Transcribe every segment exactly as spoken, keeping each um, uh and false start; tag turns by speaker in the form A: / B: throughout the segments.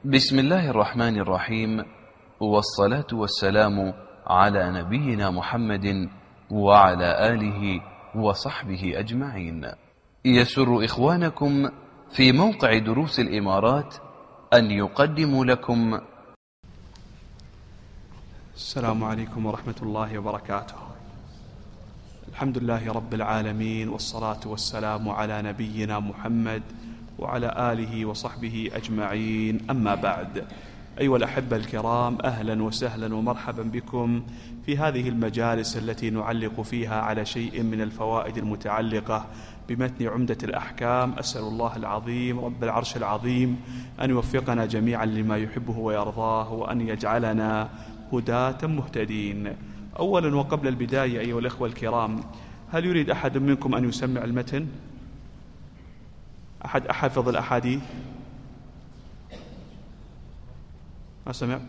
A: بسم الله الرحمن الرحيم، والصلاة والسلام على نبينا محمد وعلى آله وصحبه أجمعين. يسر إخوانكم في موقع دروس الإمارات أن يقدموا لكم.
B: السلام عليكم ورحمة الله وبركاته. الحمد لله رب العالمين، والصلاة والسلام على نبينا محمد وعلى آله وصحبه أجمعين، أما بعد. أيها الأحبة الكرام، أهلا وسهلا ومرحبا بكم في هذه المجالس التي نعلق فيها على شيء من الفوائد المتعلقة بمتن عمدة الأحكام. أسأل الله العظيم رب العرش العظيم أن يوفقنا جميعا لما يحبه ويرضاه، وأن يجعلنا هداة مهتدين. أولا وقبل البداية أيها الأخوة الكرام، هل يريد أحد منكم أن يسمع المتن؟ أحد أحفظ الأحاديث؟ ما سمعت؟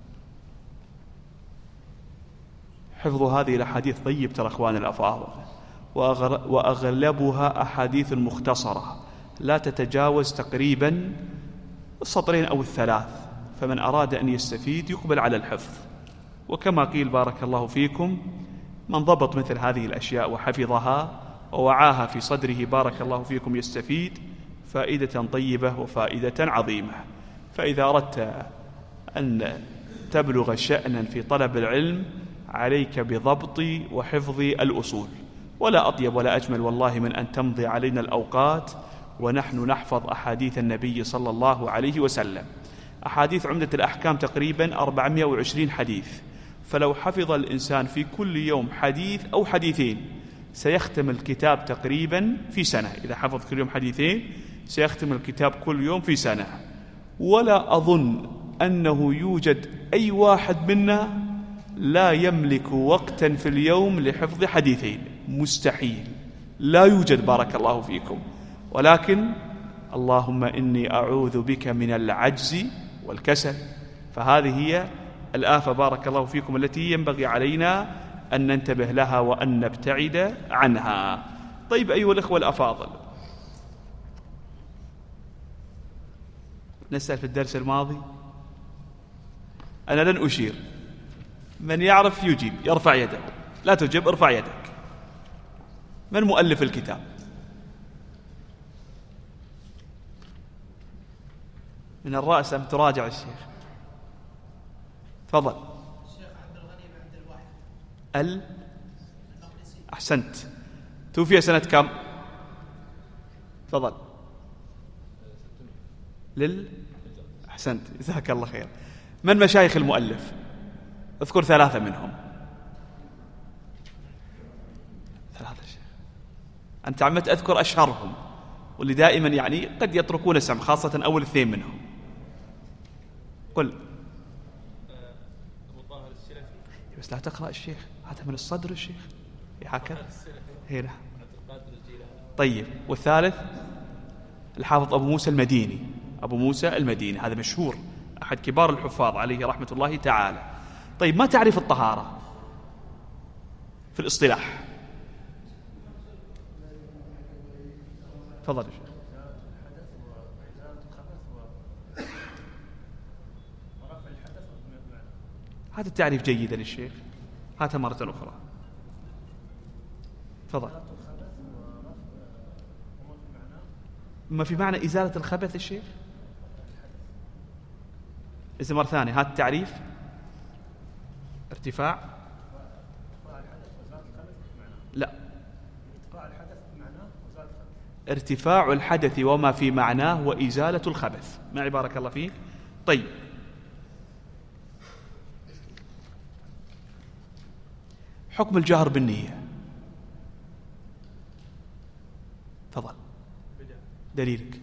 B: حفظ هذه الأحاديث طيب ترى أخوان الأفاضل، وأغلبها أحاديث مختصرة لا تتجاوز تقريبا السطرين أو الثلاث، فمن أراد أن يستفيد يقبل على الحفظ. وكما قيل بارك الله فيكم، من ضبط مثل هذه الأشياء وحفظها ووعاها في صدره بارك الله فيكم يستفيد فائدة طيبة وفائدة عظيمة. فإذا أردت أن تبلغ شأنا في طلب العلم عليك بضبط وحفظ الأصول، ولا أطيب ولا أجمل والله من أن تمضي علينا الأوقات ونحن نحفظ أحاديث النبي صلى الله عليه وسلم. أحاديث عمدة الأحكام تقريبا أربعمائة وعشرين حديث، فلو حفظ الإنسان في كل يوم حديث أو حديثين سيختم الكتاب تقريبا في سنة. إذا حفظ كل يوم حديثين سيختم الكتاب كل يوم في سنة. ولا أظن أنه يوجد أي واحد منا لا يملك وقتا في اليوم لحفظ حديثين، مستحيل، لا يوجد بارك الله فيكم. ولكن اللهم إني أعوذ بك من العجز والكسل، فهذه هي الآفة بارك الله فيكم التي ينبغي علينا أن ننتبه لها وأن نبتعد عنها. طيب أيها الأخوة الأفاضل، نسأل في الدرس الماضي، أنا لن أشير، من يعرف يجيب يرفع يده، لا تجيب ارفع يدك. من مؤلف الكتاب؟ من الرأس أم تراجع الشيخ؟ تفضل.
C: الشيخ عبد الغني بن عبد الواحد
B: ال أحسنت. توفي سنة كم؟ تفضل. لل أحسنت، جزاك الله خير. من مشايخ المؤلف؟ اذكر ثلاثة منهم. ثلاثة شيخ، أنت عمت أذكر أشهرهم، واللي دائما يعني قد يتركون السمع، خاصة أول اثنين منهم. قل. بس لا تقرأ الشيخ، هذا من الصدر الشيخ هكذا هنا. طيب، والثالث الحافظ أبو موسى المديني. أبو موسى المديني هذا مشهور، أحد كبار الحفاظ عليه رحمة الله تعالى. طيب، ما تعرف الطهارة في الاصطلاح؟ تفضل. هذا التعريف جيدا للشيخ، هاتها مرة أخرى. تفضل. ما في معنى إزالة الخبث الشيخ؟ إذا مرة ثانية هات التعريف. ارتفاع لا ارتفاع الحدث وما في معناه وإزالة الخبث. معي بارك الله فيك. طيب، حكم الجهر بالنية. تفضل. دليلك.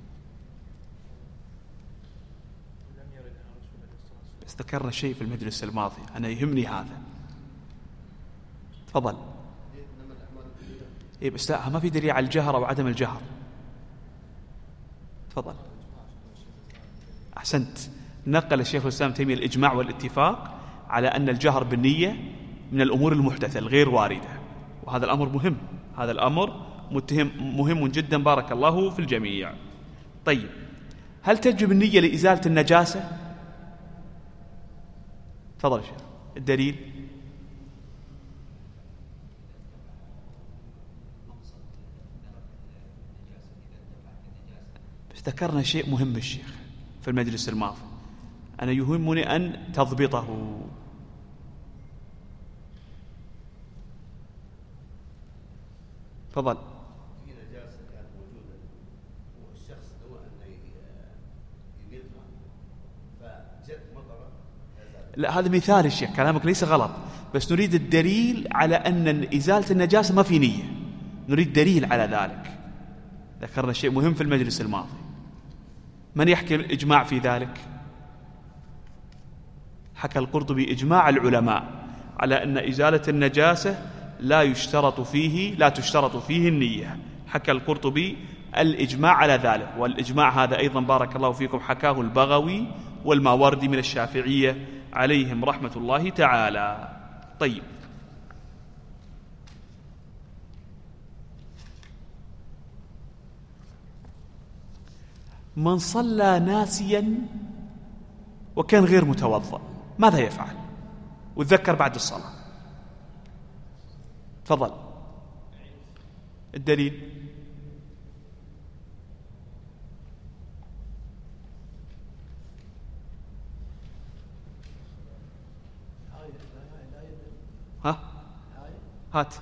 B: بس ذكرنا شيء في المجلس الماضي، أنا يهمني هذا. تفضل. إيه بس لا، ما في دليل على الجهر أو عدم الجهر. تفضل. أحسنت. نقل الشيخ الإسلام تيمية الإجماع والاتفاق على أن الجهر بالنية من الأمور المحدثة الغير واردة، وهذا الأمر مهم، هذا الأمر متهم مهم جدا بارك الله في الجميع. طيب، هل تجب النية لإزالة النجاسة؟ تفضل يا شيخ. الدليل؟ بس ذكرنا شيء مهم الشيخ في المجلس الماضي، أنا يهمني أن تضبطه. تفضل.
D: في نجاسة كانت موجودة والشخص نوى أن يميطها فجت مطرة.
B: لا هذا مثال الشيخ، كلامك ليس غلط، بس نريد الدليل على أن إزالة النجاسة ما في نية، نريد دليل على ذلك. ذكرنا شيء مهم في المجلس الماضي. من يحكي الإجماع في ذلك؟ حكى القرطبي إجماع العلماء على أن إزالة النجاسة لا يشترط فيه لا تشترط فيه النية. حكى القرطبي الإجماع على ذلك، والإجماع هذا أيضا بارك الله فيكم حكاه البغوي والماوردي من الشافعية عليهم رحمة الله تعالى. طيب، من صلى ناسيا وكان غير متوضأ ماذا يفعل؟ وتذكر بعد الصلاة. تفضل. الدليل؟ ها هات.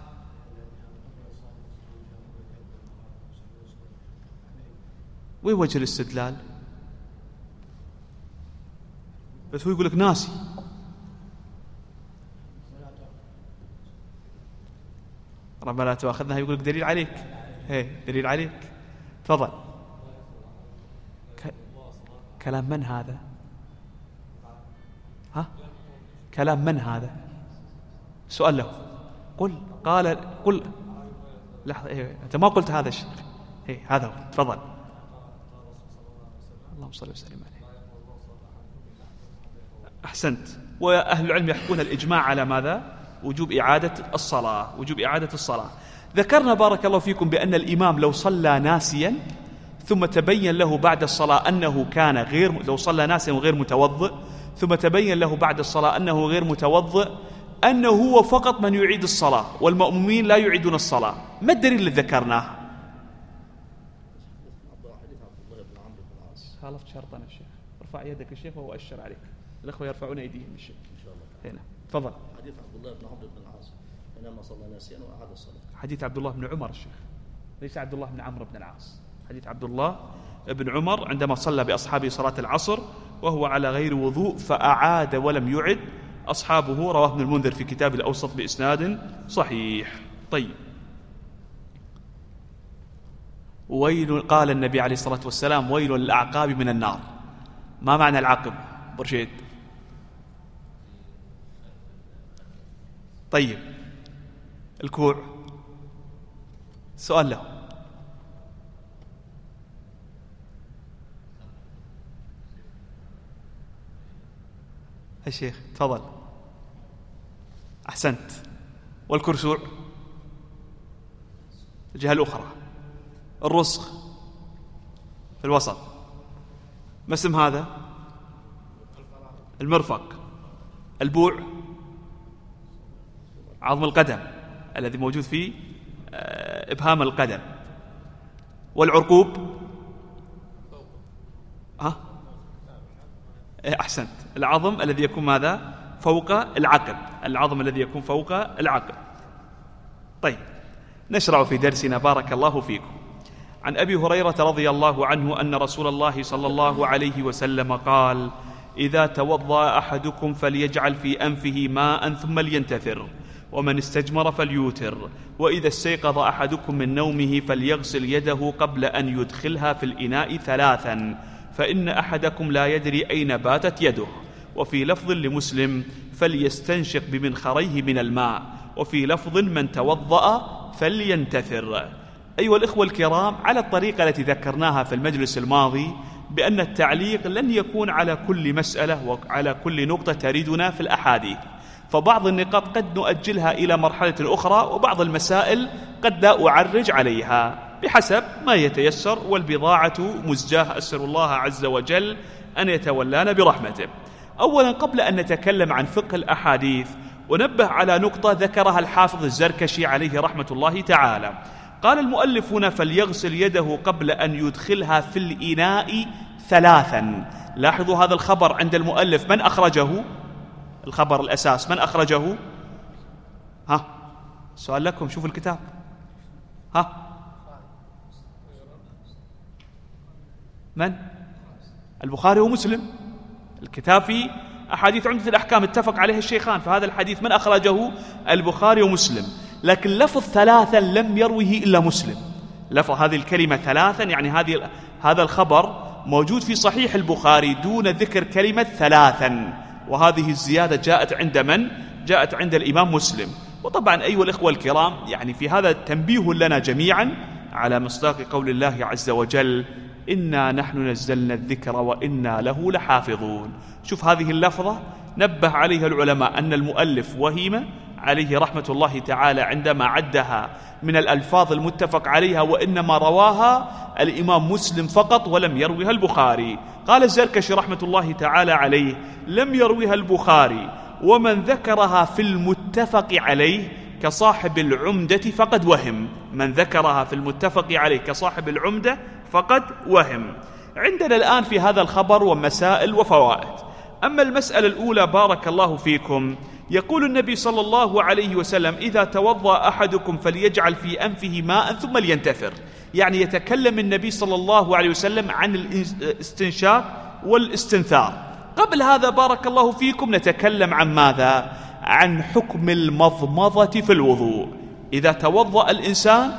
B: وين وجه الاستدلال؟ بس هو يقول لك ناسي. ربنا لا تؤاخذنا، يقول لك دليل عليك. هي دليل عليك. تفضل. ك... كلام من هذا؟ ها؟ كلام من هذا؟ سؤال له. قل قال قل لحظة. إيه. أنت ما قلت هذا الشيء. إيه هذا هو. تفضل. اللهم صل وسلم عليه. أحسنت. وأهل العلم يحكون الإجماع على ماذا؟ وجوب إعادة الصلاة، وجوب إعادة الصلاة. ذكرنا بارك الله فيكم بأن الإمام لو صلى ناسيا ثم تبين له بعد الصلاة أنه كان غير لو صلى ناسيا وغير متوضئ ثم تبين له بعد الصلاة أنه غير متوضئ أنه هو فقط من يعيد الصلاة والمأمومين لا يعيدون الصلاة. ما الدليل اللي ذكرناه؟ خالفت شرطنا الشيخ. ارفع يدك الشيخ وهو أشر عليك. الأخوة يرفعون أيديهم الشيخ إن شاء الله. هنا تفضل.
D: حديث عبد الله بن عمرو بن العاص حينما صلى ناسيا وأعاد الصلاة.
B: حديث عبد الله بن عمر الشيخ، ليس عبد الله بن عمرو بن العاص. حديث عبد الله بن عمر عندما صلى بأصحابه صلاة العصر وهو على غير وضوء فأعاد ولم يعد أصحابه، رواه ابن المنذر في كتاب الأوسط بإسناد صحيح. طيب، ويل قال النبي عليه الصلاة والسلام ويل للأعقاب من النار. ما معنى العقب برشيد؟ طيب، الكوع. سؤال له. الشيخ تفضل. أحسنت. والكرسوع؟ الجهة الأخرى. الرسغ في الوسط. ما اسم هذا؟ المرفق. البوع؟ عظم القدم الذي موجود في إبهام القدم. والعرقوب؟ ها؟ أحسنت. العظم الذي يكون ماذا؟ فوق العقب. العظم الذي يكون فوق العقب. طيب، نشرع في درسنا بارك الله فيكم. عن أبي هريرة رضي الله عنه أن رسول الله صلى الله عليه وسلم قال: إذا توضأ أحدكم فليجعل في أنفه ماء ثم لينتثر، ومن استجمر فليوتر، وإذا استيقظ أحدكم من نومه فليغسل يده قبل أن يدخلها في الإناء ثلاثا، فإن أحدكم لا يدري أين باتت يده. وفي لفظ لمسلم: فليستنشق بمنخريه من الماء. وفي لفظ: من توضأ فلينتثر. أيها الإخوة الكرام، على الطريقة التي ذكرناها في المجلس الماضي بأن التعليق لن يكون على كل مسألة وعلى كل نقطة تريدنا في الأحاديث، فبعض النقاط قد نؤجلها إلى مرحلة أخرى، وبعض المسائل قد لا أعرج عليها. بحسب ما يتيسر، والبضاعة مزجاة، أسأل الله عز وجل أن يتولانا برحمته. أولا قبل أن نتكلم عن فقه الأحاديث ونبه على نقطة ذكرها الحافظ الزركشي عليه رحمة الله تعالى. قال المؤلف هنا: فليغسل يده قبل أن يدخلها في الإناء ثلاثا. لاحظوا هذا الخبر عند المؤلف من أخرجه؟ الخبر الأساس من أخرجه؟ ها سؤال لكم، شوفوا الكتاب. ها من؟ البخاري ومسلم. الكتاب في أحاديث عمدة الأحكام اتفق عليه الشيخان، فهذا الحديث من أخرجه؟ البخاري ومسلم. لكن لفظ ثلاثا لم يروه إلا مسلم. لفظ هذه الكلمة ثلاثا يعني هذه هذا الخبر موجود في صحيح البخاري دون ذكر كلمة ثلاثا، وهذه الزيادة جاءت عند من؟ جاءت عند الإمام مسلم. وطبعا أيها الإخوة الكرام، يعني في هذا تنبيه لنا جميعا على مصداق قول الله عز وجل: إنا نحن نزلنا الذكر وإنا له لحافظون. شوف هذه اللفظة نبه عليها العلماء أن المؤلف وهم عليه رحمة الله تعالى عندما عدها من الألفاظ المتفق عليها، وإنما رواها الإمام مسلم فقط ولم يرويها البخاري. قال الزركشي رحمة الله تعالى عليه: لم يرويها البخاري، ومن ذكرها في المتفق عليه كصاحب العمدة فقد وهم. من ذكرها في المتفق عليه كصاحب العمدة فقد وهم. عندنا الآن في هذا الخبر ومسائل وفوائد. أما المسألة الأولى بارك الله فيكم، يقول النبي صلى الله عليه وسلم: إذا توضأ أحدكم فليجعل في أنفه ماء ثم لينتثر. يعني يتكلم النبي صلى الله عليه وسلم عن الاستنشاق والاستنثار. قبل هذا بارك الله فيكم نتكلم عن ماذا؟ عن حكم المضمضة في الوضوء. إذا توضأ الإنسان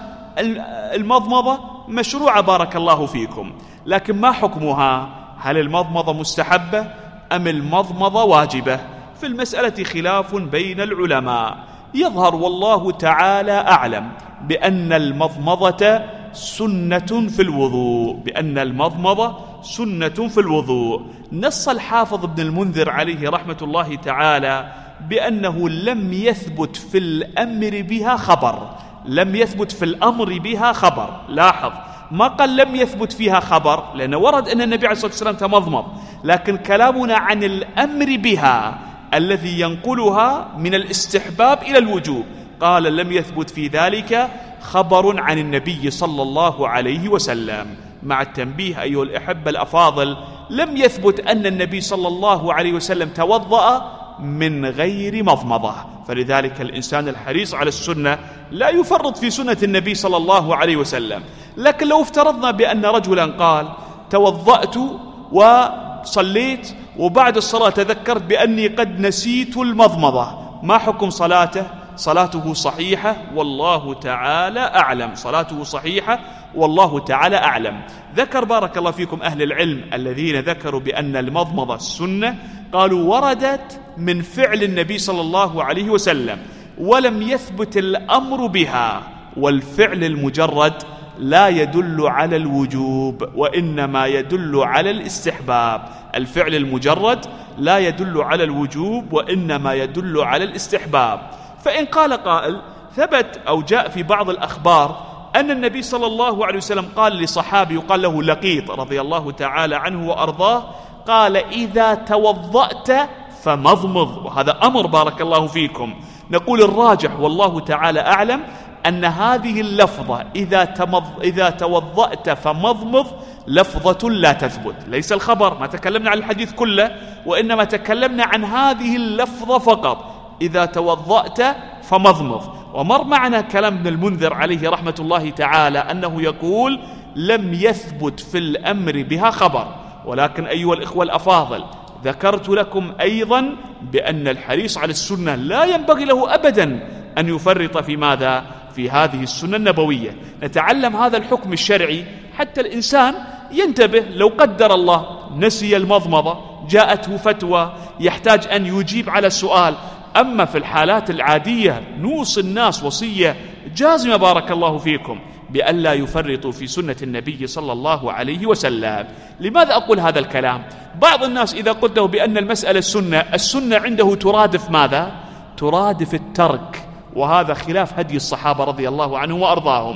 B: المضمضة مشروعة بارك الله فيكم، لكن ما حكمها؟ هل المضمضة مستحبة أم المضمضة واجبة؟ في المسألة خلاف بين العلماء. يظهر والله تعالى أعلم بأن المضمضة سنة في الوضوء، بأن المضمضة سنة في الوضوء. نص الحافظ ابن المنذر عليه رحمة الله تعالى بأنه لم يثبت في الأمر بها خبر، لم يثبت في الأمر بها خبر. لاحظ ما قال لم يثبت فيها خبر، لأنه ورد أن النبي عليه الصلاة والسلام تمضمض، لكن كلامنا عن الأمر بها الذي ينقلها من الاستحباب إلى الوجوب. قال لم يثبت في ذلك خبر عن النبي صلى الله عليه وسلم. مع التنبيه أيها الأحبة الأفاضل، لم يثبت أن النبي صلى الله عليه وسلم توضأ من غير مضمضة. فلذلك الإنسان الحريص على السنة لا يفرط في سنة النبي صلى الله عليه وسلم. لكن لو افترضنا بأن رجلا قال: توضأت وصليت وبعد الصلاة تذكرت بأني قد نسيت المضمضة، ما حكم صلاته؟ صلاته صحيحة والله تعالى أعلم، صلاته صحيحة والله تعالى أعلم. ذكر بارك الله فيكم أهل العلم الذين ذكروا بأن المضمضة السنة، قالوا وردت من فعل النبي صلى الله عليه وسلم ولم يثبت الأمر بها، والفعل المجرد لا يدل على الوجوب وإنما يدل على الاستحباب. الفعل المجرد لا يدل على الوجوب وإنما يدل على الاستحباب. فإن قال قائل: ثبت أو جاء في بعض الأخبار أن النبي صلى الله عليه وسلم قال لصحابي يقال له لقيط رضي الله تعالى عنه وأرضاه، قال: إذا توضأت فمضمض، وهذا أمر بارك الله فيكم. نقول الراجح والله تعالى أعلم أن هذه اللفظة إذا, تمض إذا توضأت فمضمض لفظة لا تثبت، ليس الخبر، ما تكلمنا عن الحديث كله وإنما تكلمنا عن هذه اللفظة فقط: إذا توضأت فمضمض. ومر معنا كلام ابن المنذر عليه رحمة الله تعالى أنه يقول: لم يثبت في الأمر بها خبر. ولكن أيها الإخوة الأفاضل، ذكرت لكم أيضا بأن الحريص على السنة لا ينبغي له أبدا أن يفرط في ماذا؟ في هذه السنة النبوية. نتعلم هذا الحكم الشرعي حتى الإنسان ينتبه، لو قدر الله نسي المضمضة، جاءته فتوى يحتاج أن يجيب على السؤال. أما في الحالات العادية نوصي الناس وصية جازمة بارك الله فيكم بأن لا يفرطوا في سنة النبي صلى الله عليه وسلم. لماذا أقول هذا الكلام؟ بعض الناس إذا قلت له بأن المسألة السنة، السنة عنده ترادف ماذا؟ ترادف الترك، وهذا خلاف هدي الصحابة رضي الله عنهم وأرضاهم.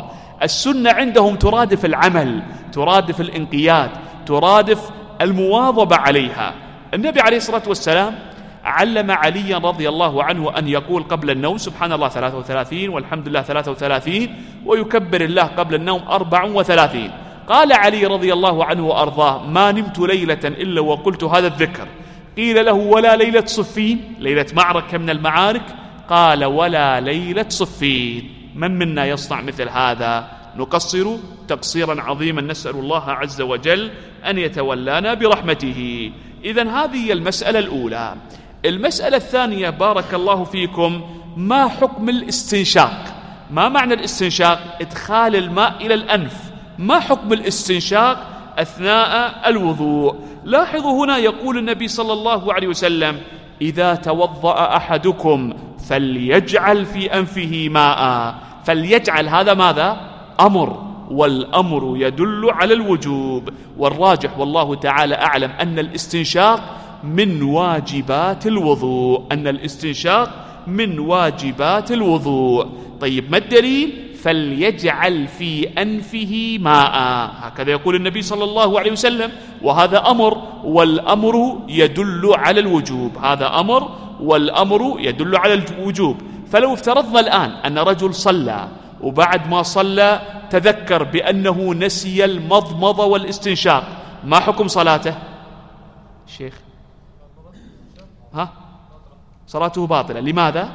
B: السنة عندهم ترادف العمل، ترادف الانقياد، ترادف المواظبة عليها. النبي عليه الصلاة والسلام علم عليا رضي الله عنه أن يقول قبل النوم سبحان الله ثلاثة وثلاثين والحمد لله ثلاثة وثلاثين ويكبر الله قبل النوم أربع وثلاثين. قال علي رضي الله عنه وأرضاه: ما نمت ليلة إلا وقلت هذا الذكر. قيل له: ولا ليلة صفين، ليلة معركة من المعارك؟ قال: ولا ليلة صفين. من منا يصنع مثل هذا؟ نقصر تقصيرا عظيما، نسأل الله عز وجل أن يتولانا برحمته. إذن هذه هي المسألة الأولى. المسألة الثانية بارك الله فيكم: ما حكم الاستنشاق؟ ما معنى الاستنشاق؟ إدخال الماء إلى الأنف. ما حكم الاستنشاق أثناء الوضوء؟ لاحظوا هنا يقول النبي صلى الله عليه وسلم: إذا توضأ أحدكم فليجعل في أنفه ماء. فليجعل هذا ماذا؟ أمر، والأمر يدل على الوجوب. والراجح والله تعالى أعلم أن الاستنشاق من واجبات الوضوء، أن الاستنشاق من واجبات الوضوء. طيب ما الدليل؟ فليجعل في أنفه ماء، هكذا يقول النبي صلى الله عليه وسلم، وهذا أمر، والأمر يدل على الوجوب. هذا أمر والأمر يدل على الوجوب. فلو افترضنا الآن أن رجل صلى وبعد ما صلى تذكر بأنه نسي المضمضة والاستنشاق، ما حكم صلاته؟ شيخ ها؟ صلاته باطلة. لماذا؟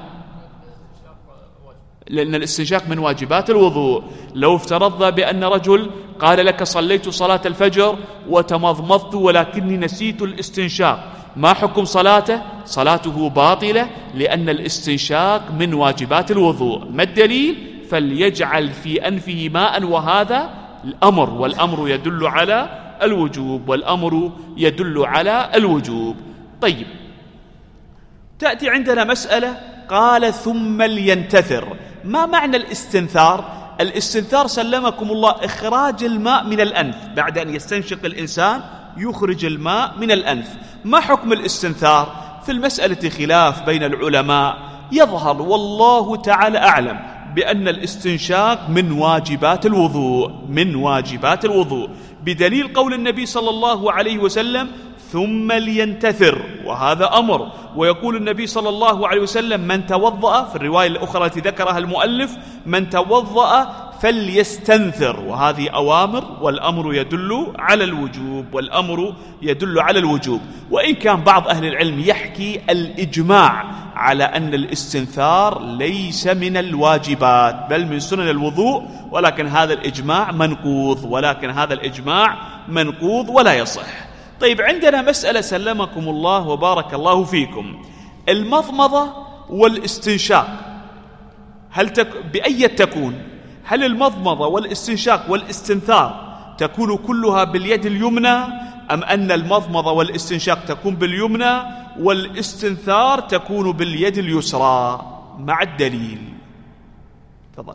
B: لأن الاستنشاق من واجبات الوضوء. لو افترضنا بأن رجل قال لك: صليت صلاة الفجر وتمضمضت ولكني نسيت الاستنشاق، ما حكم صلاته؟ صلاته باطلة، لأن الاستنشاق من واجبات الوضوء. ما الدليل؟ فليجعل في أنفه ماء، وهذا الأمر، والأمر يدل على الوجوب، والأمر يدل على الوجوب. طيب، تأتي عندنا مسألة قال: ثم لينتثر. ما معنى الاستنثار؟ الاستنثار سلمكم الله إخراج الماء من الأنف. بعد أن يستنشق الإنسان يخرج الماء من الأنف. ما حكم الاستنثار؟ في المسألة خلاف بين العلماء. يظهر والله تعالى أعلم بأن الاستنشاق من واجبات الوضوء، من واجبات الوضوء، بدليل قول النبي صلى الله عليه وسلم: ثم لينتثر، وهذا أمر. ويقول النبي صلى الله عليه وسلم: من توضأ، في الرواية الأخرى التي ذكرها المؤلف: من توضأ فليستنثر، وهذه أوامر، والأمر يدل على الوجوب، والأمر يدل على الوجوب. وإن كان بعض أهل العلم يحكي الإجماع على أن الاستنثار ليس من الواجبات بل من سنن الوضوء، ولكن هذا الإجماع منقوض، ولكن هذا الإجماع منقوض ولا يصح. طيب، عندنا مسألة سلمكم الله وبارك الله فيكم: المضمضة والاستنشاق هل تك... بأي تكون؟ هل المضمضة والاستنشاق والاستنثار تكون كلها باليد اليمنى، أم أن المضمضة والاستنشاق تكون باليمنى والاستنثار تكون باليد اليسرى؟ مع الدليل. تفضل.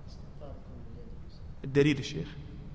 B: الدليل الشيخ.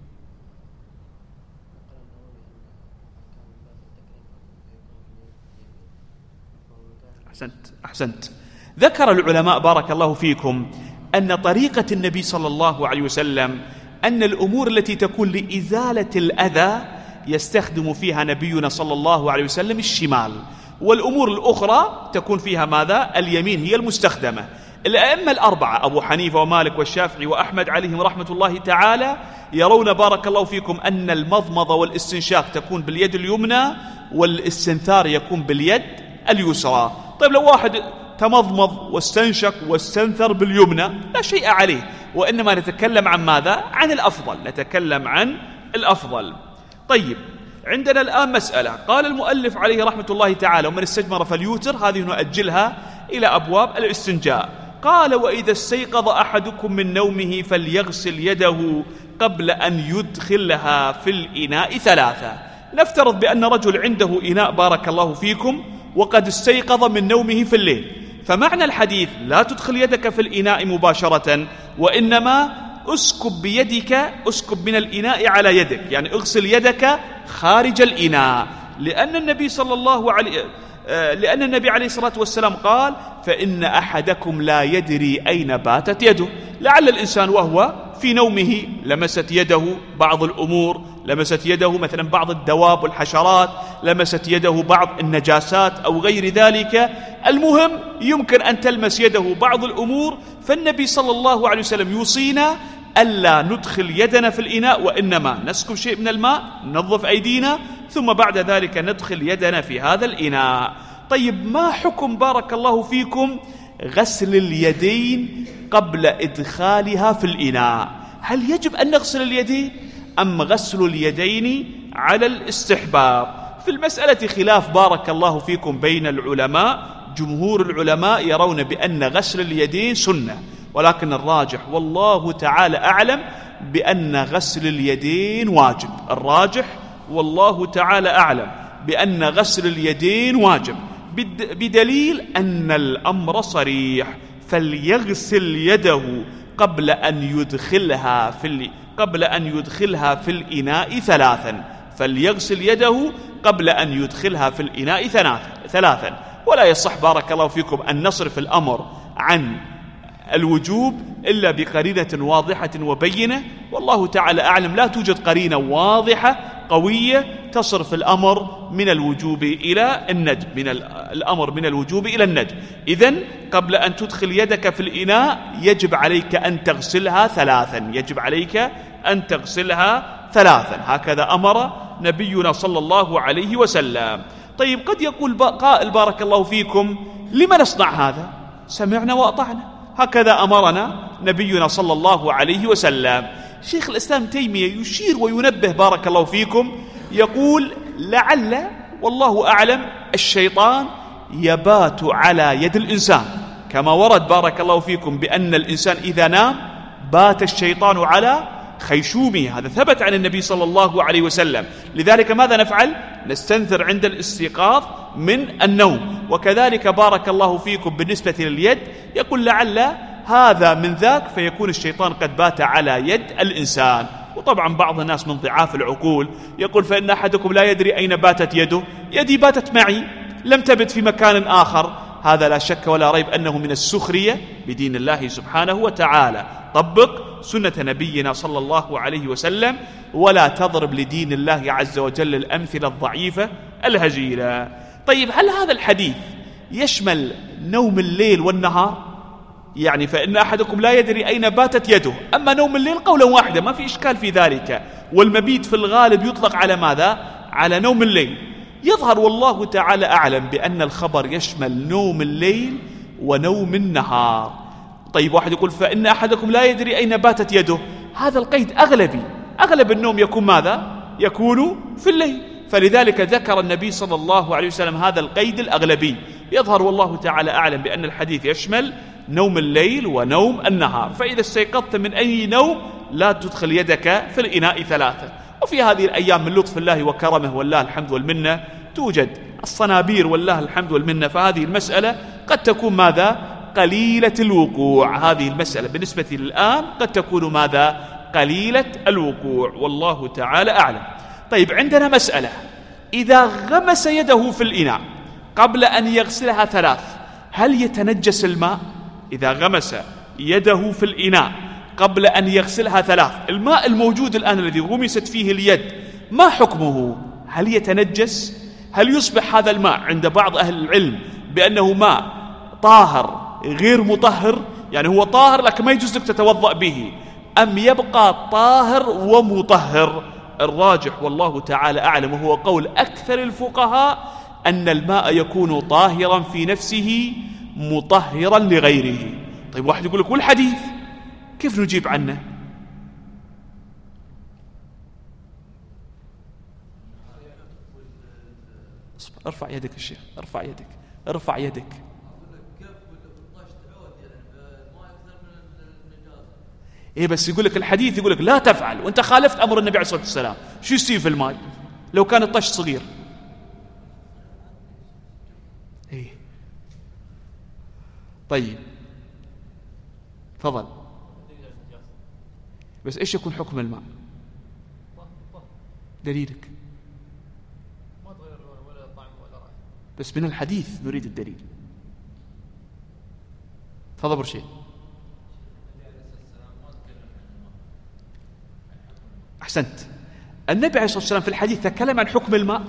B: أحسنت أحسنت. ذكر العلماء بارك الله فيكم أن طريقة النبي صلى الله عليه وسلم أن الأمور التي تكون لإزالة الأذى يستخدم فيها نبينا صلى الله عليه وسلم الشمال، والأمور الأخرى تكون فيها ماذا؟ اليمين هي المستخدمة. الأئمة الأربعة أبو حنيفة ومالك والشافعي وأحمد عليهم رحمة الله تعالى يرون بارك الله فيكم أن المضمضة والاستنشاق تكون باليد اليمنى والاستنثار يكون باليد اليسرى. طيب، لو واحد تمضمض واستنشق واستنثر باليمنى لا شيء عليه، وإنما نتكلم عن ماذا؟ عن الأفضل، نتكلم عن الأفضل. طيب، عندنا الآن مسألة قال المؤلف عليه رحمة الله تعالى: ومن استجمر فليوتر. هذه نؤجلها إلى أبواب الاستنجاء. قال: وإذا استيقظ أحدكم من نومه فليغسل يده قبل أن يدخلها في الإناء ثلاثة. نفترض بأن رجل عنده إناء بارك الله فيكم وقد استيقظ من نومه في الليل، فمعنى الحديث لا تدخل يدك في الإناء مباشرة، وإنما أسكب بيدك، أسكب من الإناء على يدك، يعني اغسل يدك خارج الإناء، لأن النبي صلى الله عليه لأن النبي عليه الصلاة والسلام قال فإن أحدكم لا يدري أين باتت يده. لعل الإنسان وهو في نومه لمست يده بعض الأمور، لمست يده مثلا بعض الدواب والحشرات، لمست يده بعض النجاسات أو غير ذلك. المهم يمكن أن تلمس يده بعض الأمور، فالنبي صلى الله عليه وسلم يوصينا ألا ندخل يدنا في الإناء، وإنما نسكب شيء من الماء ننظف أيدينا ثم بعد ذلك ندخل يدنا في هذا الإناء. طيب ما حكم بارك الله فيكم غسل اليدين قبل إدخالها في الإناء؟ هل يجب أن نغسل اليدين أم غسل اليدين على الاستحباب؟ في المسألة خلاف بارك الله فيكم بين العلماء. جمهور العلماء يرون بأن غسل اليدين سنة، ولكن الراجح والله تعالى أعلم بأن غسل اليدين واجب. الراجح والله تعالى أعلم بأن غسل اليدين واجب، بدليل أن الأمر صريح: فليغسل يده قبل أن يدخلها في قبل أن يدخلها في الإناء ثلاثا. فليغسل يده قبل أن يدخلها في الإناء ثلاثا. ولا يصح بارك الله فيكم أن نصرف الأمر عن الوجوب إلا بقرينة واضحة وبينة، والله تعالى أعلم لا توجد قرينة واضحة قوية تصرف الأمر من الوجوب إلى الندب، من الأمر من الوجوب إلى الندب. إذن قبل أن تدخل يدك في الإناء يجب عليك أن تغسلها ثلاثا، يجب عليك أن تغسلها ثلاثا، هكذا أمر نبينا صلى الله عليه وسلم. طيب قد يقول قائل بارك الله فيكم لما نصنع هذا؟ سمعنا وأطعنا، هكذا أمرنا نبينا صلى الله عليه وسلم. شيخ الإسلام تيمية يشير وينبه بارك الله فيكم، يقول لعل والله أعلم الشيطان يبات على يد الإنسان، كما ورد بارك الله فيكم بأن الإنسان إذا نام بات الشيطان على خيشومه، هذا ثبت عن النبي صلى الله عليه وسلم. لذلك ماذا نفعل؟ نستنثر عند الاستيقاظ من النوم. وكذلك بارك الله فيكم بالنسبة لليد، يقول لعل هذا من ذاك فيكون الشيطان قد بات على يد الإنسان. وطبعا بعض الناس من ضعاف العقول يقول فإن أحدكم لا يدري أين باتت يده، يدي باتت معي لم تبت في مكان آخر. هذا لا شك ولا ريب أنه من السخرية بدين الله سبحانه وتعالى. طبق سنة نبينا صلى الله عليه وسلم، ولا تضرب لدين الله عز وجل الأمثلة الضعيفة الهزيلة. طيب هل هذا الحديث يشمل نوم الليل والنهار؟ يعني فإن أحدكم لا يدري أين باتت يده، أما نوم الليل قولا واحدة ما في إشكال في ذلك، والمبيت في الغالب يطلق على ماذا؟ على نوم الليل. يظهر والله تعالى أعلم بأن الخبر يشمل نوم الليل ونوم النهار. طيب واحد يقول فإن أحدكم لا يدري أين باتت يده، هذا القيد أغلبي، أغلب النوم يكون ماذا؟ يكون في الليل، فلذلك ذكر النبي صلى الله عليه وسلم هذا القيد الأغلبي. يظهر والله تعالى أعلم بأن الحديث يشمل نوم الليل ونوم النهار. فإذا استيقظت من أي نوم لا تدخل يدك في الإناء ثلاثة. وفي هذه الأيام من لطف الله وكرمه والله الحمد والمنة توجد الصنابير والله الحمد والمنة، فهذه المسألة قد تكون ماذا؟ قليلة الوقوع. هذه المسألة بالنسبة للآن قد تكون ماذا؟ قليلة الوقوع، والله تعالى أعلم. طيب عندنا مسألة، إذا غمس يده في الإناء قبل أن يغسلها ثلاث هل يتنجس الماء؟ إذا غمس يده في الإناء قبل أن يغسلها ثلاث، الماء الموجود الآن الذي غمست فيه اليد ما حكمه؟ هل يتنجس؟ هل يصبح هذا الماء عند بعض أهل العلم بأنه ماء طاهر غير مطهر، يعني هو طاهر لكن ما يجوز لك تتوضأ به، أم يبقى طاهر ومطهر؟ الراجح والله تعالى أعلم وهو قول أكثر الفقهاء أن الماء يكون طاهرا في نفسه مطهرا لغيره. طيب واحد يقول لك والحديث كيف نجيب عنه؟ ارفع يدك الشيخ، ارفع يدك، ارفع يدك. ايه بس يقول لك الحديث يقول لك لا تفعل، وانت خالفت امر النبي عليه الصلاه والسلام، شو يصير في الماء لو كان الطش صغير؟ ايه طيب تفضل. بس ايش يكون حكم الماء؟ دليلك؟
C: ما تغير لونه ولا طعمه ولا رائحته.
B: بس من الحديث نريد الدليل. تفضل برشيد. أحسنت. النبي عليه الصلاة والسلام في الحديث تكلم عن حكم الماء،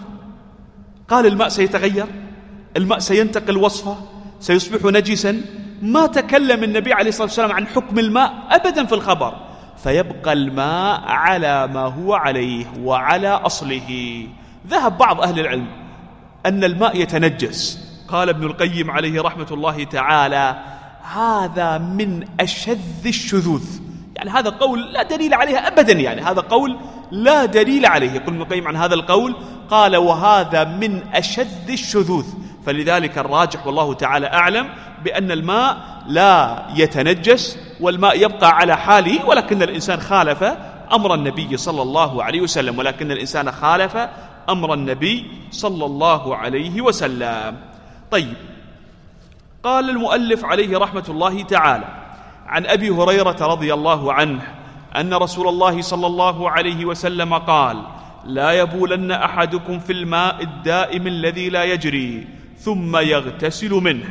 B: قال الماء سيتغير، الماء سينتقل وصفه، سيصبح نجسا. ما تكلم النبي عليه الصلاة والسلام عن حكم الماء أبدا في الخبر، فيبقى الماء على ما هو عليه وعلى أصله. ذهب بعض أهل العلم أن الماء يتنجس. قال ابن القيم عليه رحمة الله تعالى: هذا من أشذ الشذوذ، يعني هذا قول لا دليل عليه أبدا، يعني هذا قول لا دليل عليه. يقول ابن القيم عن هذا القول، قال: وهذا من أشذ الشذوذ. فلذلك الراجح والله تعالى أعلم بأن الماء لا يتنجس، والماء يبقى على حاله، ولكن الإنسان خالف أمر النبي صلى الله عليه وسلم، ولكن الإنسان خالف أمر النبي صلى الله عليه وسلم. طيب، قال المؤلف عليه رحمة الله تعالى: عن أبي هريرة رضي الله عنه أن رسول الله صلى الله عليه وسلم قال: لا يبولن أحدكم في الماء الدائم الذي لا يجري ثم يغتسل منه.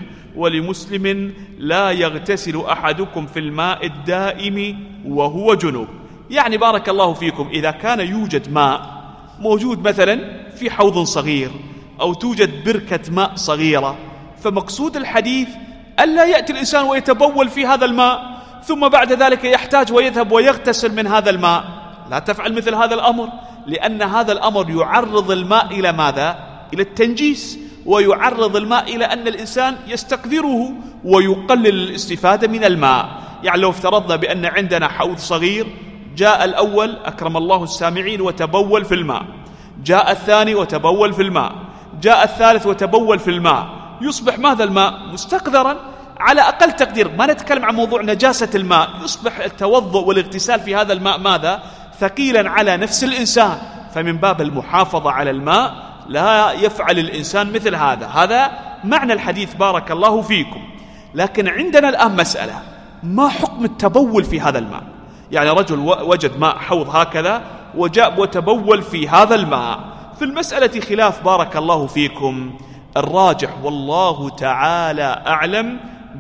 B: ولمسلم: لا يغتسل أحدكم في الماء الدائم وهو جنوب. يعني بارك الله فيكم، إذا كان يوجد ماء موجود مثلا في حوض صغير أو توجد بركة ماء صغيرة، فمقصود الحديث ألا يأتي الإنسان ويتبول في هذا الماء ثم بعد ذلك يحتاج ويذهب ويغتسل من هذا الماء. لا تفعل مثل هذا الأمر، لأن هذا الأمر يعرض الماء إلى ماذا؟ إلى التنجيس، ويعرض الماء إلى أن الإنسان يستقذره ويقلل الاستفادة من الماء. يعني لو افترضنا بأن عندنا حوض صغير، جاء الأول أكرم الله السامعين وتبول في الماء، جاء الثاني وتبول في الماء، جاء الثالث وتبول في الماء، يصبح ماذا الماء؟ مستقذرا على أقل تقدير. ما نتكلم عن موضوع نجاسة الماء، يصبح التوضؤ والاغتسال في هذا الماء ماذا؟ ثقيلا على نفس الإنسان. فمن باب المحافظة على الماء لا يفعل الإنسان مثل هذا. هذا معنى الحديث بارك الله فيكم. لكن عندنا الآن مسألة: ما حكم التبول في هذا الماء؟ يعني رجل وجد ماء حوض هكذا وجاء وتبول في هذا الماء. في المسألة خلاف بارك الله فيكم. الراجح والله تعالى أعلم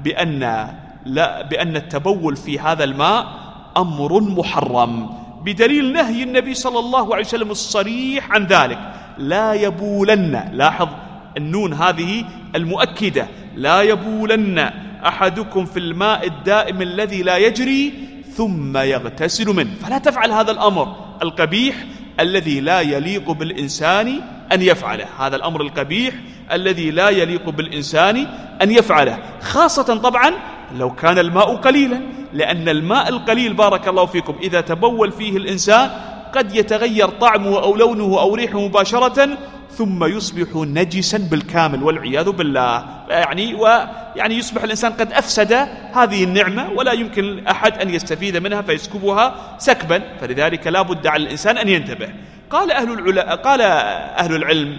B: بأن لا بأن التبول في هذا الماء أمر محرم، بدليل نهي النبي صلى الله عليه وسلم الصريح عن ذلك: لا يبولن. لاحظ النون هذه المؤكدة: لا يبولن أحدكم في الماء الدائم الذي لا يجري ثم يغتسل منه. فلا تفعل هذا الأمر القبيح الذي لا يليق بالإنسان أن يفعله. هذا الأمر القبيح الذي لا يليق بالإنسان أن يفعله، خاصة طبعا لو كان الماء قليلا، لأن الماء القليل بارك الله فيكم إذا تبول فيه الإنسان قد يتغير طعمه أو لونه أو ريحه مباشرة ثم يصبح نجسا بالكامل والعياذ بالله. يعني ويعني يصبح الإنسان قد أفسد هذه النعمة ولا يمكن أحد أن يستفيد منها فيسكبها سكبا. فلذلك لا بد على الإنسان أن ينتبه. قال أهل العلم قال أهل العلم: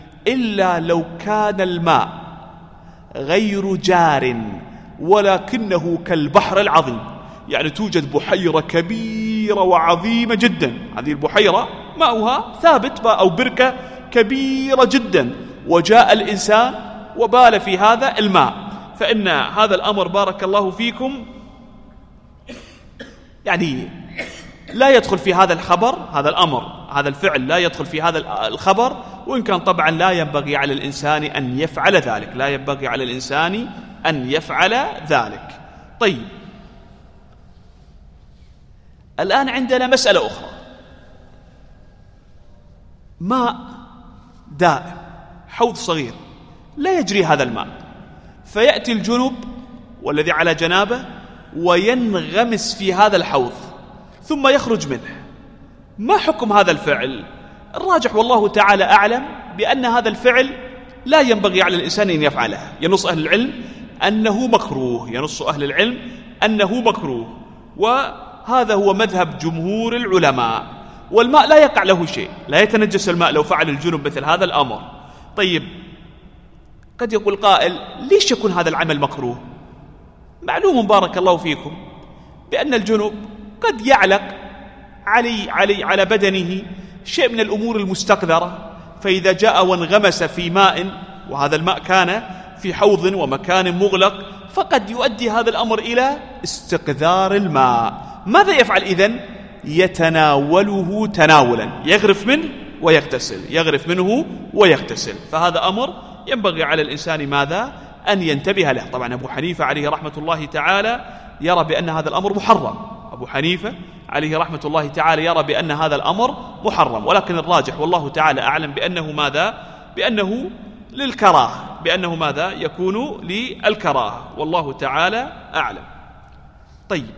B: إلا لو كان الماء غير جار ولكنه كالبحر العظيم. يعني توجد بحيرة كبيرة وعظيمة جدا، هذه البحيرة ماؤها ثابت، أو بركة كبيرة جدا، وجاء الإنسان وبال في هذا الماء، فإن هذا الأمر بارك الله فيكم يعني لا يدخل في هذا الخبر، هذا الأمر هذا الفعل لا يدخل في هذا الخبر، وإن كان طبعا لا ينبغي على الإنسان أن يفعل ذلك، لا ينبغي على الإنسان أن يفعل ذلك. طيب، الآن عندنا مسألة أخرى: ماء دائم، حوض صغير لا يجري هذا الماء، فيأتي الجنوب والذي على جنابه وينغمس في هذا الحوض ثم يخرج منه. ما حكم هذا الفعل؟ الراجح والله تعالى أعلم بأن هذا الفعل لا ينبغي على الإنسان أن يفعله. ينص أهل العلم أنه مكروه، ينص أهل العلم أنه مكروه، وهذا هو مذهب جمهور العلماء. والماء لا يقع له شيء، لا يتنجس الماء لو فعل الجنوب مثل هذا الأمر. طيب، قد يقول قائل: ليش يكون هذا العمل مكروه؟ معلوم بارك الله فيكم بأن الجنوب قد يعلق علي علي على بدنه شيء من الأمور المستقذرة، فإذا جاء وانغمس في ماء وهذا الماء كان في حوض ومكان مغلق، فقد يؤدي هذا الأمر إلى استقذار الماء. ماذا يفعل إذن؟ يتناوله تناولا، يغرف منه ويغتسل، يغرف منه ويغتسل. فهذا أمر ينبغي على الإنسان ماذا؟ أن ينتبه له. طبعا أبو حنيفة عليه رحمة الله تعالى يرى بأن هذا الأمر محرم، أبو حنيفة عليه رحمة الله تعالى يرى بأن هذا الأمر محرم، ولكن الراجح والله تعالى أعلم بأنه ماذا؟ بأنه للكراهة، بأنه ماذا؟ يكون للكراهة، والله تعالى أعلم. طيب،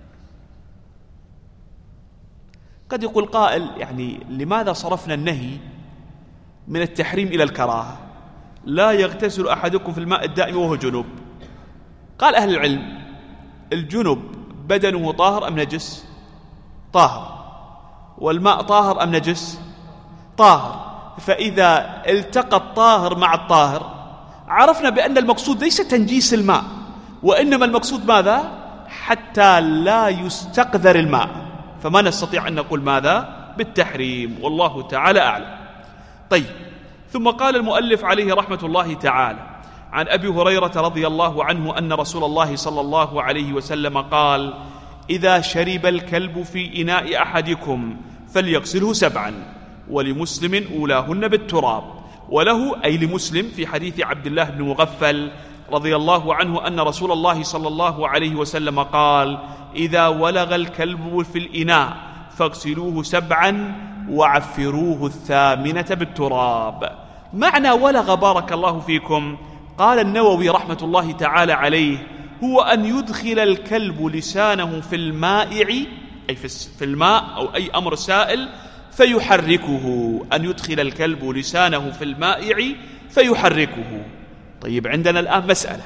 B: قد يقول قائل يعني لماذا صرفنا النهي من التحريم إلى الكراهة؟ لا يغتسل أحدكم في الماء الدائم وهو جنوب. قال أهل العلم الجنب بدنه طاهر أم نجس؟ طاهر. والماء طاهر أم نجس؟ طاهر. فإذا التقى الطاهر مع الطاهر عرفنا بأن المقصود ليس تنجيس الماء، وإنما المقصود ماذا؟ حتى لا يستقذر الماء، فما نستطيع أن نقول ماذا؟ بالتحريم، والله تعالى أعلم. طيب، ثم قال المؤلف عليه رحمة الله تعالى عن أبي هريرة رضي الله عنه أن رسول الله صلى الله عليه وسلم قال: إذا شرب الكلب في إناء أحدكم فليغسله سبعا، ولمسلم أولاهن بالتراب. وله أي لمسلم في حديث عبد الله بن مغفل رضي الله عنه أن رسول الله صلى الله عليه وسلم قال: إذا ولغ الكلب في الإناء فاغسلوه سبعا وعفروه الثامنة بالتراب. معنى ولغ بارك الله فيكم، قال النووي رحمة الله تعالى عليه، هو أن يدخل الكلب لسانه في المائع، أي في الماء أو أي أمر سائل فيحركه، أن يدخل الكلب لسانه في المائع فيحركه. طيب، عندنا الآن مسألة،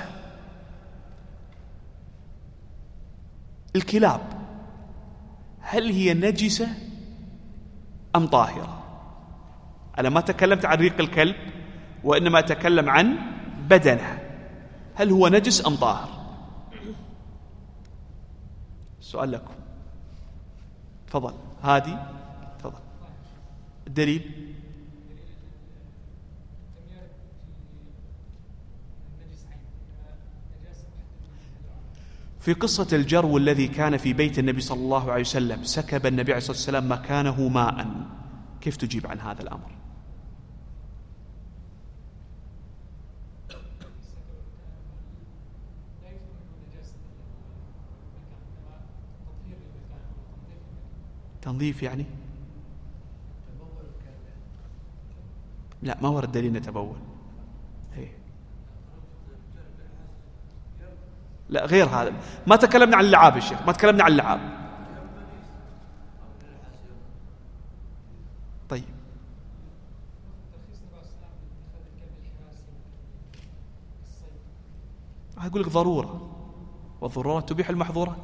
B: الكلاب هل هي نجسة أم طاهرة؟ أنا ما تكلمت عن ريق الكلب، وإنما أتكلم عن بدنه، هل هو نجس أم طاهر؟ السؤال لكم، تفضل. هادي، تفضل. الدليل؟ في قصة الجرو الذي كان في بيت النبي صلى الله عليه وسلم، سكب النبي عليه الصلاة والسلام مكانه ماء، كيف تجيب عن هذا الأمر؟ تنظيف يعني؟ لا، ما ورد دليل نتبول. إيه؟ لا، غير هذا، ما تكلمنا عن اللعاب يا شيخ، ما تكلمنا عن اللعاب. طيب، أقول لك ضرورة، والضرورات تبيح المحظورات.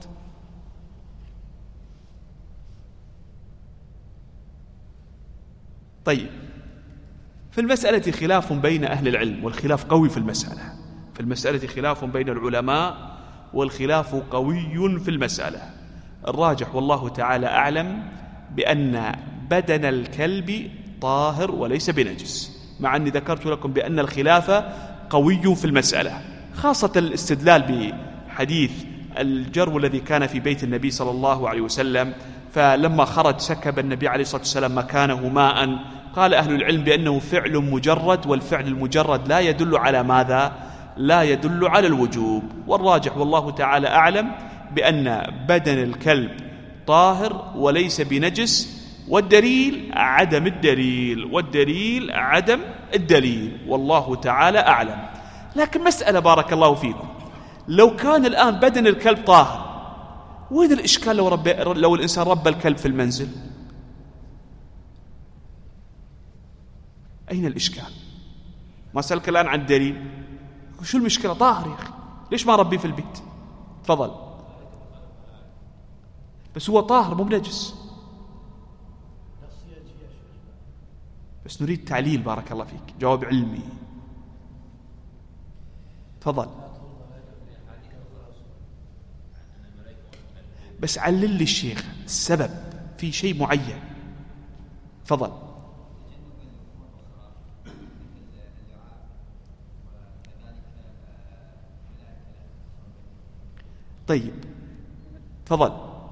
B: طيب، في المسألة خلاف بين أهل العلم، والخلاف قوي في المسألة، في المسألة خلاف بين العلماء والخلاف قوي في المسألة. الراجح والله تعالى أعلم بأن بدن الكلب طاهر وليس بنجس، مع أني ذكرت لكم بأن الخلاف قوي في المسألة، خاصة الاستدلال بحديث الجرو الذي كان في بيت النبي صلى الله عليه وسلم، فلما خرج سكب النبي عليه الصلاة والسلام مكانه ماء. قال أهل العلم بأنه فعل مجرد، والفعل المجرد لا يدل على ماذا؟ لا يدل على الوجوب. والراجح والله تعالى أعلم بأن بدن الكلب طاهر وليس بنجس، والدليل عدم الدليل، والدليل عدم الدليل، والله تعالى أعلم. لكن مسألة بارك الله فيكم، لو كان الآن بدن الكلب طاهر، وين الإشكال لو, رب... لو الإنسان ربى الكلب في المنزل؟ أين الإشكال؟ ما أسألك الآن عن الدليل، شو المشكلة؟ طاهر يا أخي، ليش ما ربيه في البيت؟ تفضل. بس هو طاهر مو بنجس، بس نريد تعليل بارك الله فيك، جواب علمي. تفضل. بس علل لي الشيخ السبب في شيء معين. تفضل. طيب تفضل.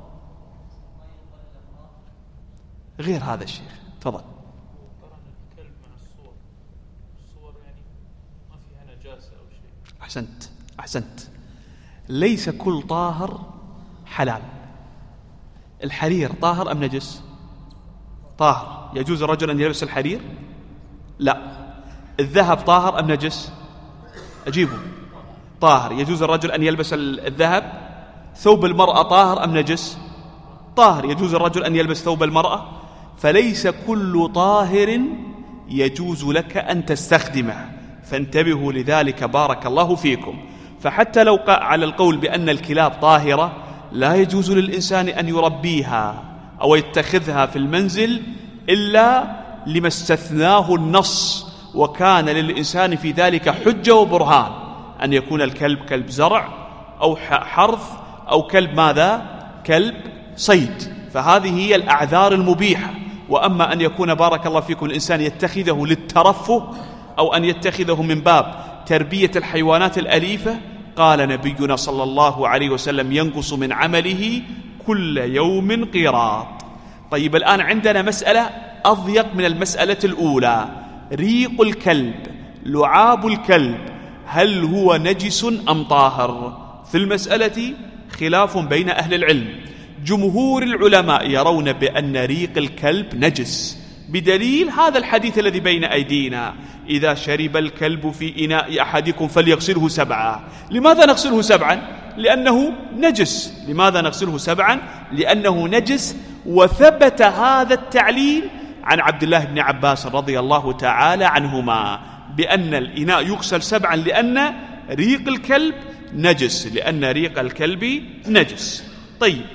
B: غير هذا الشيخ تفضل.
E: الكلب مع الصور، الصور يعني ما فيها نجاسة أو شيء.
B: أحسنت أحسنت. ليس كل طاهر حلال. الحرير طاهر أم نجس؟ طاهر. يجوز الرجل أن يلبس الحرير؟ لا. الذهب طاهر أم نجس؟ أجيبه. طاهر. يجوز الرجل أن يلبس الذهب؟ ثوب المرأة طاهر أم نجس؟ طاهر. يجوز الرجل أن يلبس ثوب المرأة؟ فليس كل طاهر يجوز لك أن تستخدمه، فانتبهوا لذلك بارك الله فيكم. فحتى لو على القول بأن الكلاب طاهرة لا يجوز للإنسان أن يربيها أو يتخذها في المنزل إلا لما استثناه النص، وكان للإنسان في ذلك حجة وبرهان، أن يكون الكلب كلب زرع أو حرث أو كلب ماذا؟ كلب صيد. فهذه هي الأعذار المبيحة. وأما أن يكون بارك الله فيكم الإنسان يتخذه للترفه أو أن يتخذه من باب تربية الحيوانات الأليفة، قال نبينا صلى الله عليه وسلم ينقص من عمله كل يوم قيراط. طيب الآن عندنا مسألة أضيق من المسألة الأولى. ريق الكلب، لعاب الكلب، هل هو نجس أم طاهر؟ في المسألة خلاف بين أهل العلم. جمهور العلماء يرون بأن ريق الكلب نجس، بدليل هذا الحديث الذي بين أيدينا: إذا شرب الكلب في إناء أحدكم فليغسله سبعا. لماذا نغسله سبعا؟ لأنه نجس. لماذا نغسله سبعا؟ لأنه نجس. وثبت هذا التعليل عن عبد الله بن عباس رضي الله تعالى عنهما بأن الإناء يغسل سبعا لأن ريق الكلب نجس، لأن ريق الكلب نجس. طيب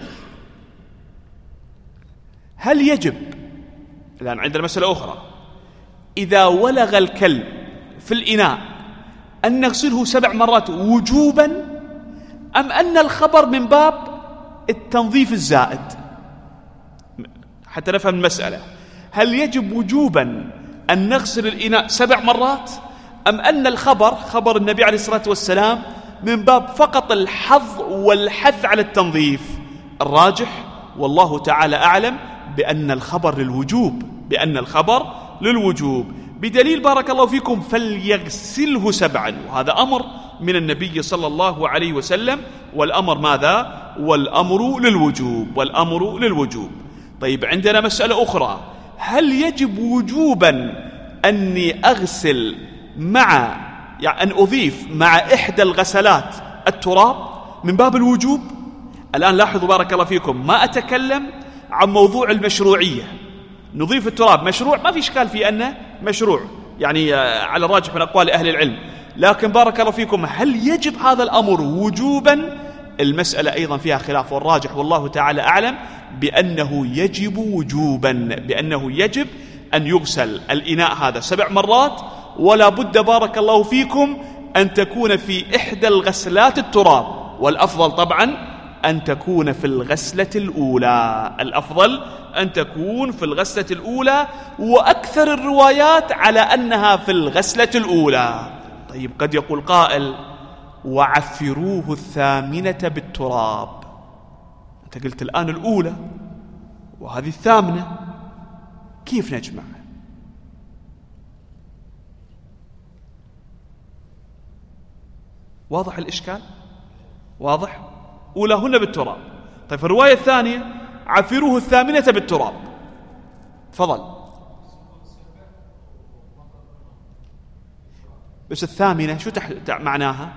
B: هل يجب، الآن عندنا مسألة أخرى، إذا ولغ الكلب في الإناء أن نغسله سبع مرات وجوبا، أم أن الخبر من باب التنظيف الزائد؟ حتى نفهم المسألة، هل يجب وجوبا أن نغسل الإناء سبع مرات، أم أن الخبر خبر النبي عليه الصلاة والسلام من باب فقط الحظ والحث على التنظيف؟ الراجح والله تعالى أعلم بأن الخبر للوجوب، بأن الخبر للوجوب، بدليل بارك الله فيكم فليغسله سبعا، وهذا أمر من النبي صلى الله عليه وسلم، والأمر ماذا؟ والأمر للوجوب، والأمر للوجوب. طيب عندنا مسألة أخرى، هل يجب وجوبا أني أغسل مع يعني أن أضيف مع إحدى الغسلات التراب من باب الوجوب؟ الآن لاحظوا بارك الله فيكم، ما أتكلم عن موضوع المشروعية، نضيف التراب مشروع، ما في إشكال في أنه مشروع يعني على الراجح من أقوال أهل العلم، لكن بارك الله فيكم هل يجب هذا الأمر وجوبا؟ المسألة أيضا فيها خلاف، والراجح والله تعالى أعلم بأنه يجب وجوبا، بأنه يجب أن يغسل الإناء هذا سبع مرات، ولا بد بارك الله فيكم أن تكون في إحدى الغسلات التراب، والأفضل طبعا أن تكون في الغسلة الأولى، الأفضل أن تكون في الغسلة الأولى، وأكثر الروايات على أنها في الغسلة الأولى. طيب قد يقول قائل وعفروه الثامنة بالتراب، أنت قلت الآن الأولى وهذه الثامنة، كيف نجمع؟ واضح الإشكال؟ واضح؟ أولاهن بالتراب. طيب في الرواية الثانية عفروه الثامنة بالتراب، تفضل. بس الثامنة شو تح... معناها؟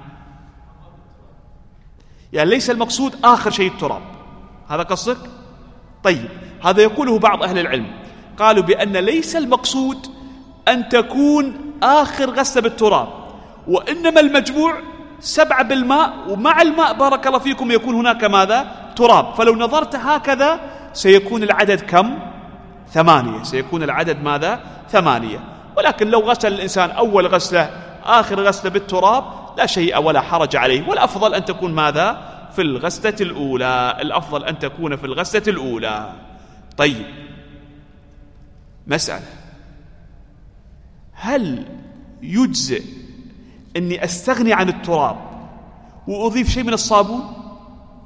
B: يعني ليس المقصود آخر شيء التراب، هذا قصدك؟ طيب هذا يقوله بعض أهل العلم، قالوا بأن ليس المقصود أن تكون آخر غسلة بالتراب، وإنما المجموع سبعة بالماء، ومع الماء بارك الله فيكم يكون هناك ماذا؟ تراب. فلو نظرت هكذا سيكون العدد كم؟ ثمانية، سيكون العدد ماذا؟ ثمانية. ولكن لو غسل الإنسان أول غسلة آخر غسلة بالتراب لا شيء ولا حرج عليه، والأفضل أن تكون ماذا؟ في الغسلة الأولى، الأفضل أن تكون في الغسلة الأولى. طيب مسألة، هل يجزئ أني أستغني عن التراب وأضيف شيء من الصابون؟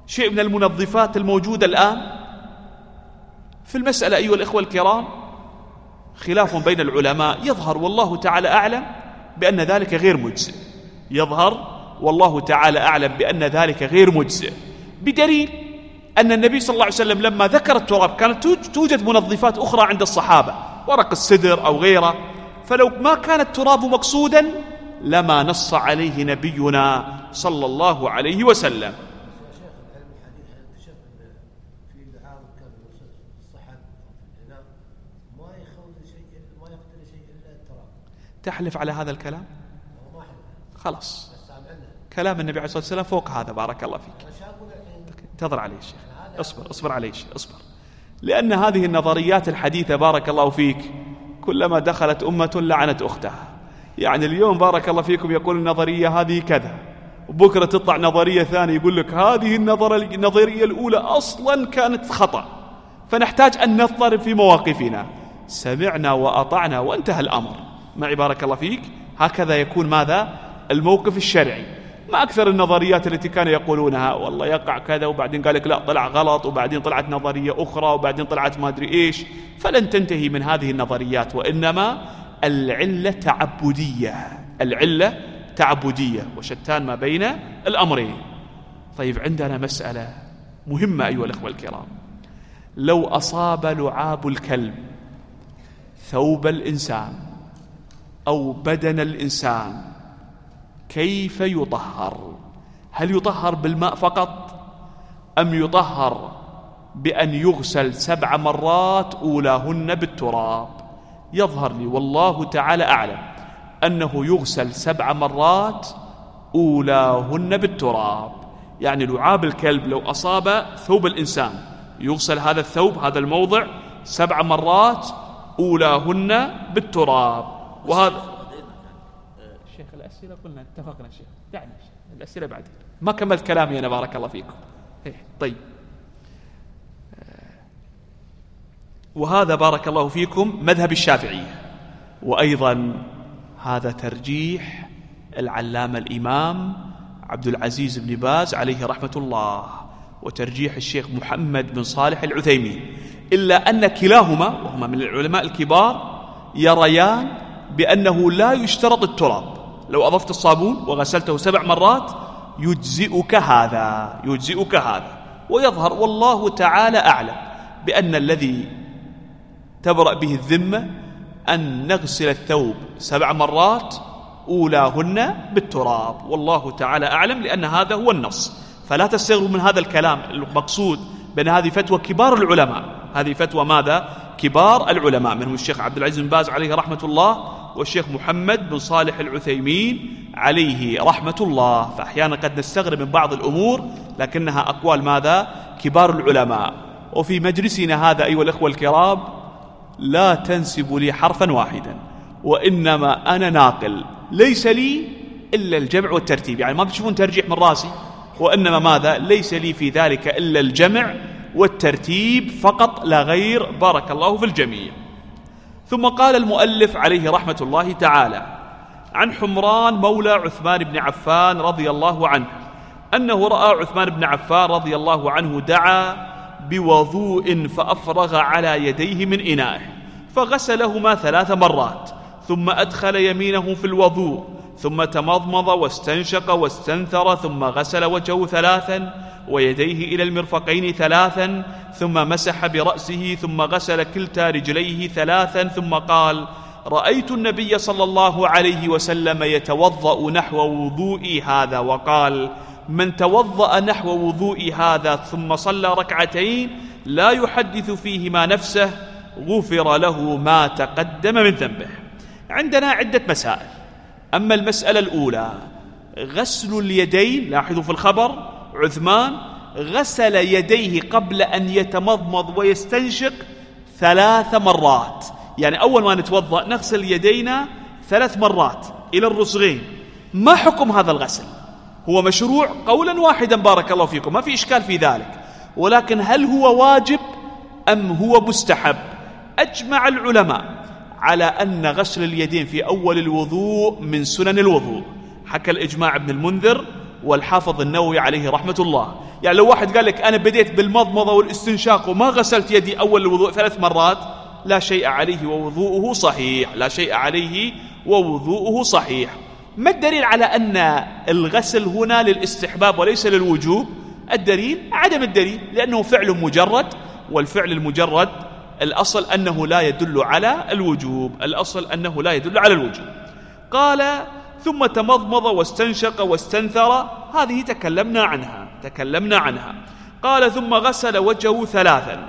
B: شيء من المنظفات الموجودة الآن في المسألة. أيها الإخوة الكرام، خلاف بين العلماء، يظهر والله تعالى أعلم بأن ذلك غير مجزئ، يظهر والله تعالى أعلم بأن ذلك غير مجزئ، بدليل أن النبي صلى الله عليه وسلم لما ذكر التراب كانت توجد منظفات أخرى عند الصحابة، ورق السدر أو غيره، فلو ما كان التراب مقصودا لما نص عليه نبينا صلى الله عليه وسلم. تحلف على هذا الكلام؟ خلاص، كلام النبي عليه الصلاة والسلام فوق هذا. بارك الله فيك. انتظر عليه الشيخ، اصبر اصبر عليه الشيخ، اصبر. لأن هذه النظريات الحديثة بارك الله فيك كلما دخلت أمة لعنت أختها. يعني اليوم بارك الله فيكم يقول النظرية هذه كذا، وبكرة تطلع نظرية ثانية يقول لك هذه النظرية الأولى أصلا كانت خطأ. فنحتاج أن نضطرب في مواقفنا، سمعنا وأطعنا وانتهى الأمر. معي بارك الله فيك؟ هكذا يكون ماذا؟ الموقف الشرعي. ما أكثر النظريات التي كانوا يقولونها والله يقع كذا، وبعدين قال لك لا طلع غلط، وبعدين طلعت نظرية أخرى، وبعدين طلعت ما أدري إيش. فلن تنتهي من هذه النظريات، وإنما العلة تعبدية، العلة تعبدية، وشتان ما بين الأمرين. طيب، عندنا مسألة مهمة أيها الأخوة الكرام. لو أصاب لعاب الكلب ثوب الإنسان أو بدن الإنسان كيف يطهر؟ هل يطهر بالماء فقط، أم يطهر بأن يغسل سبع مرات أولاهن بالتراب؟ يظهر لي والله تعالى أعلم أنه يغسل سبع مرات أولاهن بالتراب. يعني لعاب الكلب لو أصاب ثوب الإنسان يغسل هذا الثوب، هذا الموضع، سبع مرات أولاهن بالتراب. وهذا شيخ الأسئلة قلنا اتفقنا شيخ، يعني الأسئلة بعد ما كملت كلامي أنا بارك الله فيكم. طيب، وهذا بارك الله فيكم مذهب الشافعية، وأيضا هذا ترجيح العلامة الإمام عبد العزيز بن باز عليه رحمة الله، وترجيح الشيخ محمد بن صالح العثيمين، إلا أن كلاهما وهما من العلماء الكبار يريان بأنه لا يشترط التراب. لو أضفت الصابون وغسلته سبع مرات يجزئك هذا، يجزئك هذا. ويظهر والله تعالى أعلم بأن الذي تبرأ به الذمة أن نغسل الثوب سبع مرات أولاهن بالتراب، والله تعالى أعلم، لأن هذا هو النص. فلا تستغربوا من هذا الكلام. المقصود بأن هذه فتوى كبار العلماء، هذه فتوى ماذا؟ كبار العلماء، منهم الشيخ عبد العزيز بن باز عليه رحمة الله، والشيخ محمد بن صالح العثيمين عليه رحمة الله. فأحيانا قد نستغرب من بعض الأمور، لكنها أقوال ماذا؟ كبار العلماء. وفي مجلسنا هذا أيها الأخوة الكرام لا تنسب لي حرفا واحدا، وإنما أنا ناقل، ليس لي إلا الجمع والترتيب. يعني ما بتشوفون ترجيح من راسي، وإنما ماذا؟ ليس لي في ذلك إلا الجمع والترتيب فقط لا غير. بارك الله في الجميع. ثم قال المؤلف عليه رحمة الله تعالى عن حمران مولى عثمان بن عفان رضي الله عنه أنه رأى عثمان بن عفان رضي الله عنه دعا بوضوء فأفرغ على يديه من إنائه فغسلهما ثلاث مرات، ثم أدخل يمينه في الوضوء، ثم تمضمض واستنشق واستنثر، ثم غسل وجهه ثلاثا ويديه إلى المرفقين ثلاثا، ثم مسح برأسه، ثم غسل كلتا رجليه ثلاثا، ثم قال: رأيت النبي صلى الله عليه وسلم يتوضأ نحو وضوئي هذا، وقال: من توضأ نحو وضوئي هذا ثم صلى ركعتين لا يحدث فيهما نفسه غفر له ما تقدم من ذنبه. عندنا عدة مسائل. أما المسألة الأولى غسل اليدين، لاحظوا في الخبر عثمان غسل يديه قبل أن يتمضمض ويستنشق ثلاث مرات. يعني أول ما نتوضأ نغسل يدينا ثلاث مرات إلى الرسغين. ما حكم هذا الغسل؟ هو مشروع قولا واحدا بارك الله فيكم، ما في إشكال في ذلك، ولكن هل هو واجب أم هو مستحب؟ أجمع العلماء على أن غسل اليدين في أول الوضوء من سنن الوضوء. حكى الإجماع ابن المنذر والحافظ النووي عليه رحمة الله. يعني لو واحد قال لك أنا بديت بالمضمضة والاستنشاق وما غسلت يدي أول الوضوء ثلاث مرات، لا شيء عليه ووضوءه صحيح، لا شيء عليه ووضوءه صحيح. ما الدليل على أن الغسل هنا للاستحباب وليس للوجوب؟ الدليل عدم الدليل، لأنه فعل مجرد، والفعل المجرد الأصل أنه لا يدل على الوجوب، الأصل أنه لا يدل على الوجوب. قال ثم تمضمض واستنشق واستنثر، هذه تكلمنا عنها تكلمنا عنها قال ثم غسل وجهه ثلاثا.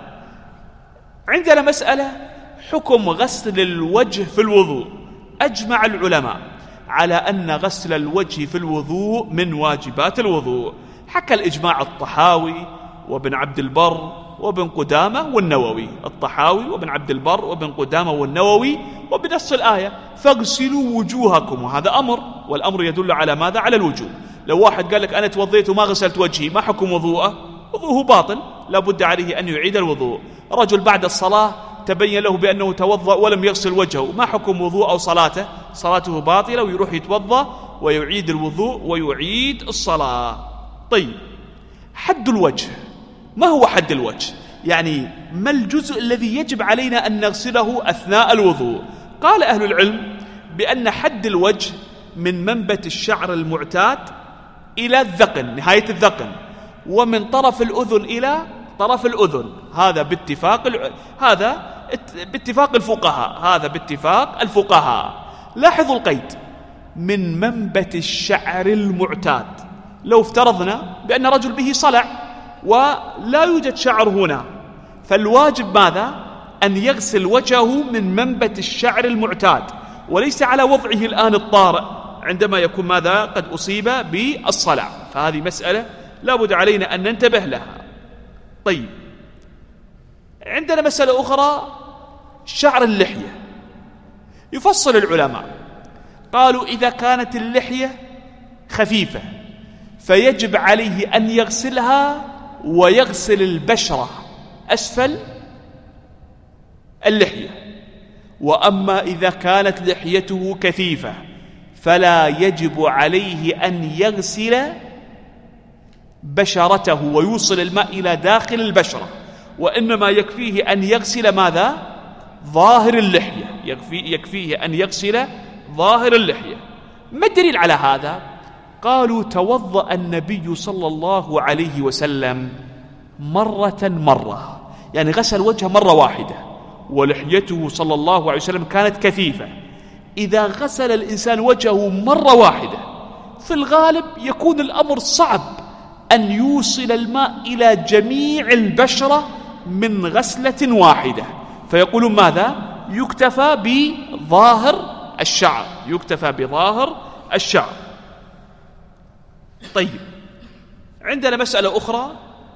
B: عندنا مسألة حكم غسل الوجه في الوضوء. أجمع العلماء على أن غسل الوجه في الوضوء من واجبات الوضوء. حكى الإجماع الطحاوي وابن عبد البر وابن قدامة والنووي، الطحاوي وابن عبد البر وابن قدامة والنووي، وبنص الآية فاغسلوا وجوهكم، وهذا أمر، والأمر يدل على ماذا؟ على الوجوب. لو واحد قال لك أنا توضيت وما غسلت وجهي، ما حكم وضوءه؟ وضوءه باطل، لا بد عليه أن يعيد الوضوء. رجل بعد الصلاة تبين له بأنه توضأ ولم يغسل وجهه، ما حكم وضوء أو صلاته؟ صلاته باطلة، ويروح يتوضأ ويعيد الوضوء ويعيد الصلاة. طيب، حد الوجه، ما هو حد الوجه؟ يعني ما الجزء الذي يجب علينا أن نغسله أثناء الوضوء؟ قال أهل العلم بأن حد الوجه من منبت الشعر المعتاد إلى الذقن، نهاية الذقن، ومن طرف الأذن إلى طرف الأذن، هذا باتفاق الع... هذا باتفاق الفقهاء، هذا باتفاق الفقهاء. لاحظوا القيد، من منبت الشعر المعتاد. لو افترضنا بأن رجل به صلع ولا يوجد شعر هنا، فالواجب ماذا؟ أن يغسل وجهه من منبت الشعر المعتاد، وليس على وضعه الآن الطارئ عندما يكون ماذا؟ قد أصيب بالصلع. فهذه مسألة لا بد علينا أن ننتبه لها. طيب، عندنا مسألة أخرى، شعر اللحية. يفصل العلماء، قالوا إذا كانت اللحية خفيفة فيجب عليه أن يغسلها ويغسل البشرة أسفل اللحية، وأما إذا كانت لحيته كثيفة فلا يجب عليه أن يغسل بشرته ويوصل الماء إلى داخل البشرة، وإنما يكفيه أن يغسل ماذا؟ ظاهر اللحية، يكفي يكفيه أن يغسل ظاهر اللحية. ما الدليل على هذا؟ قالوا توضأ النبي صلى الله عليه وسلم مرة مرة، يعني غسل وجهه مرة واحدة، ولحيته صلى الله عليه وسلم كانت كثيفة. إذا غسل الإنسان وجهه مرة واحدة في الغالب يكون الأمر صعب أن يوصل الماء إلى جميع البشرة من غسلة واحدة، فيقولون ماذا؟ يكتفى بظاهر الشعر، يكتفى بظاهر الشعر. طيب، عندنا مسألة أخرى،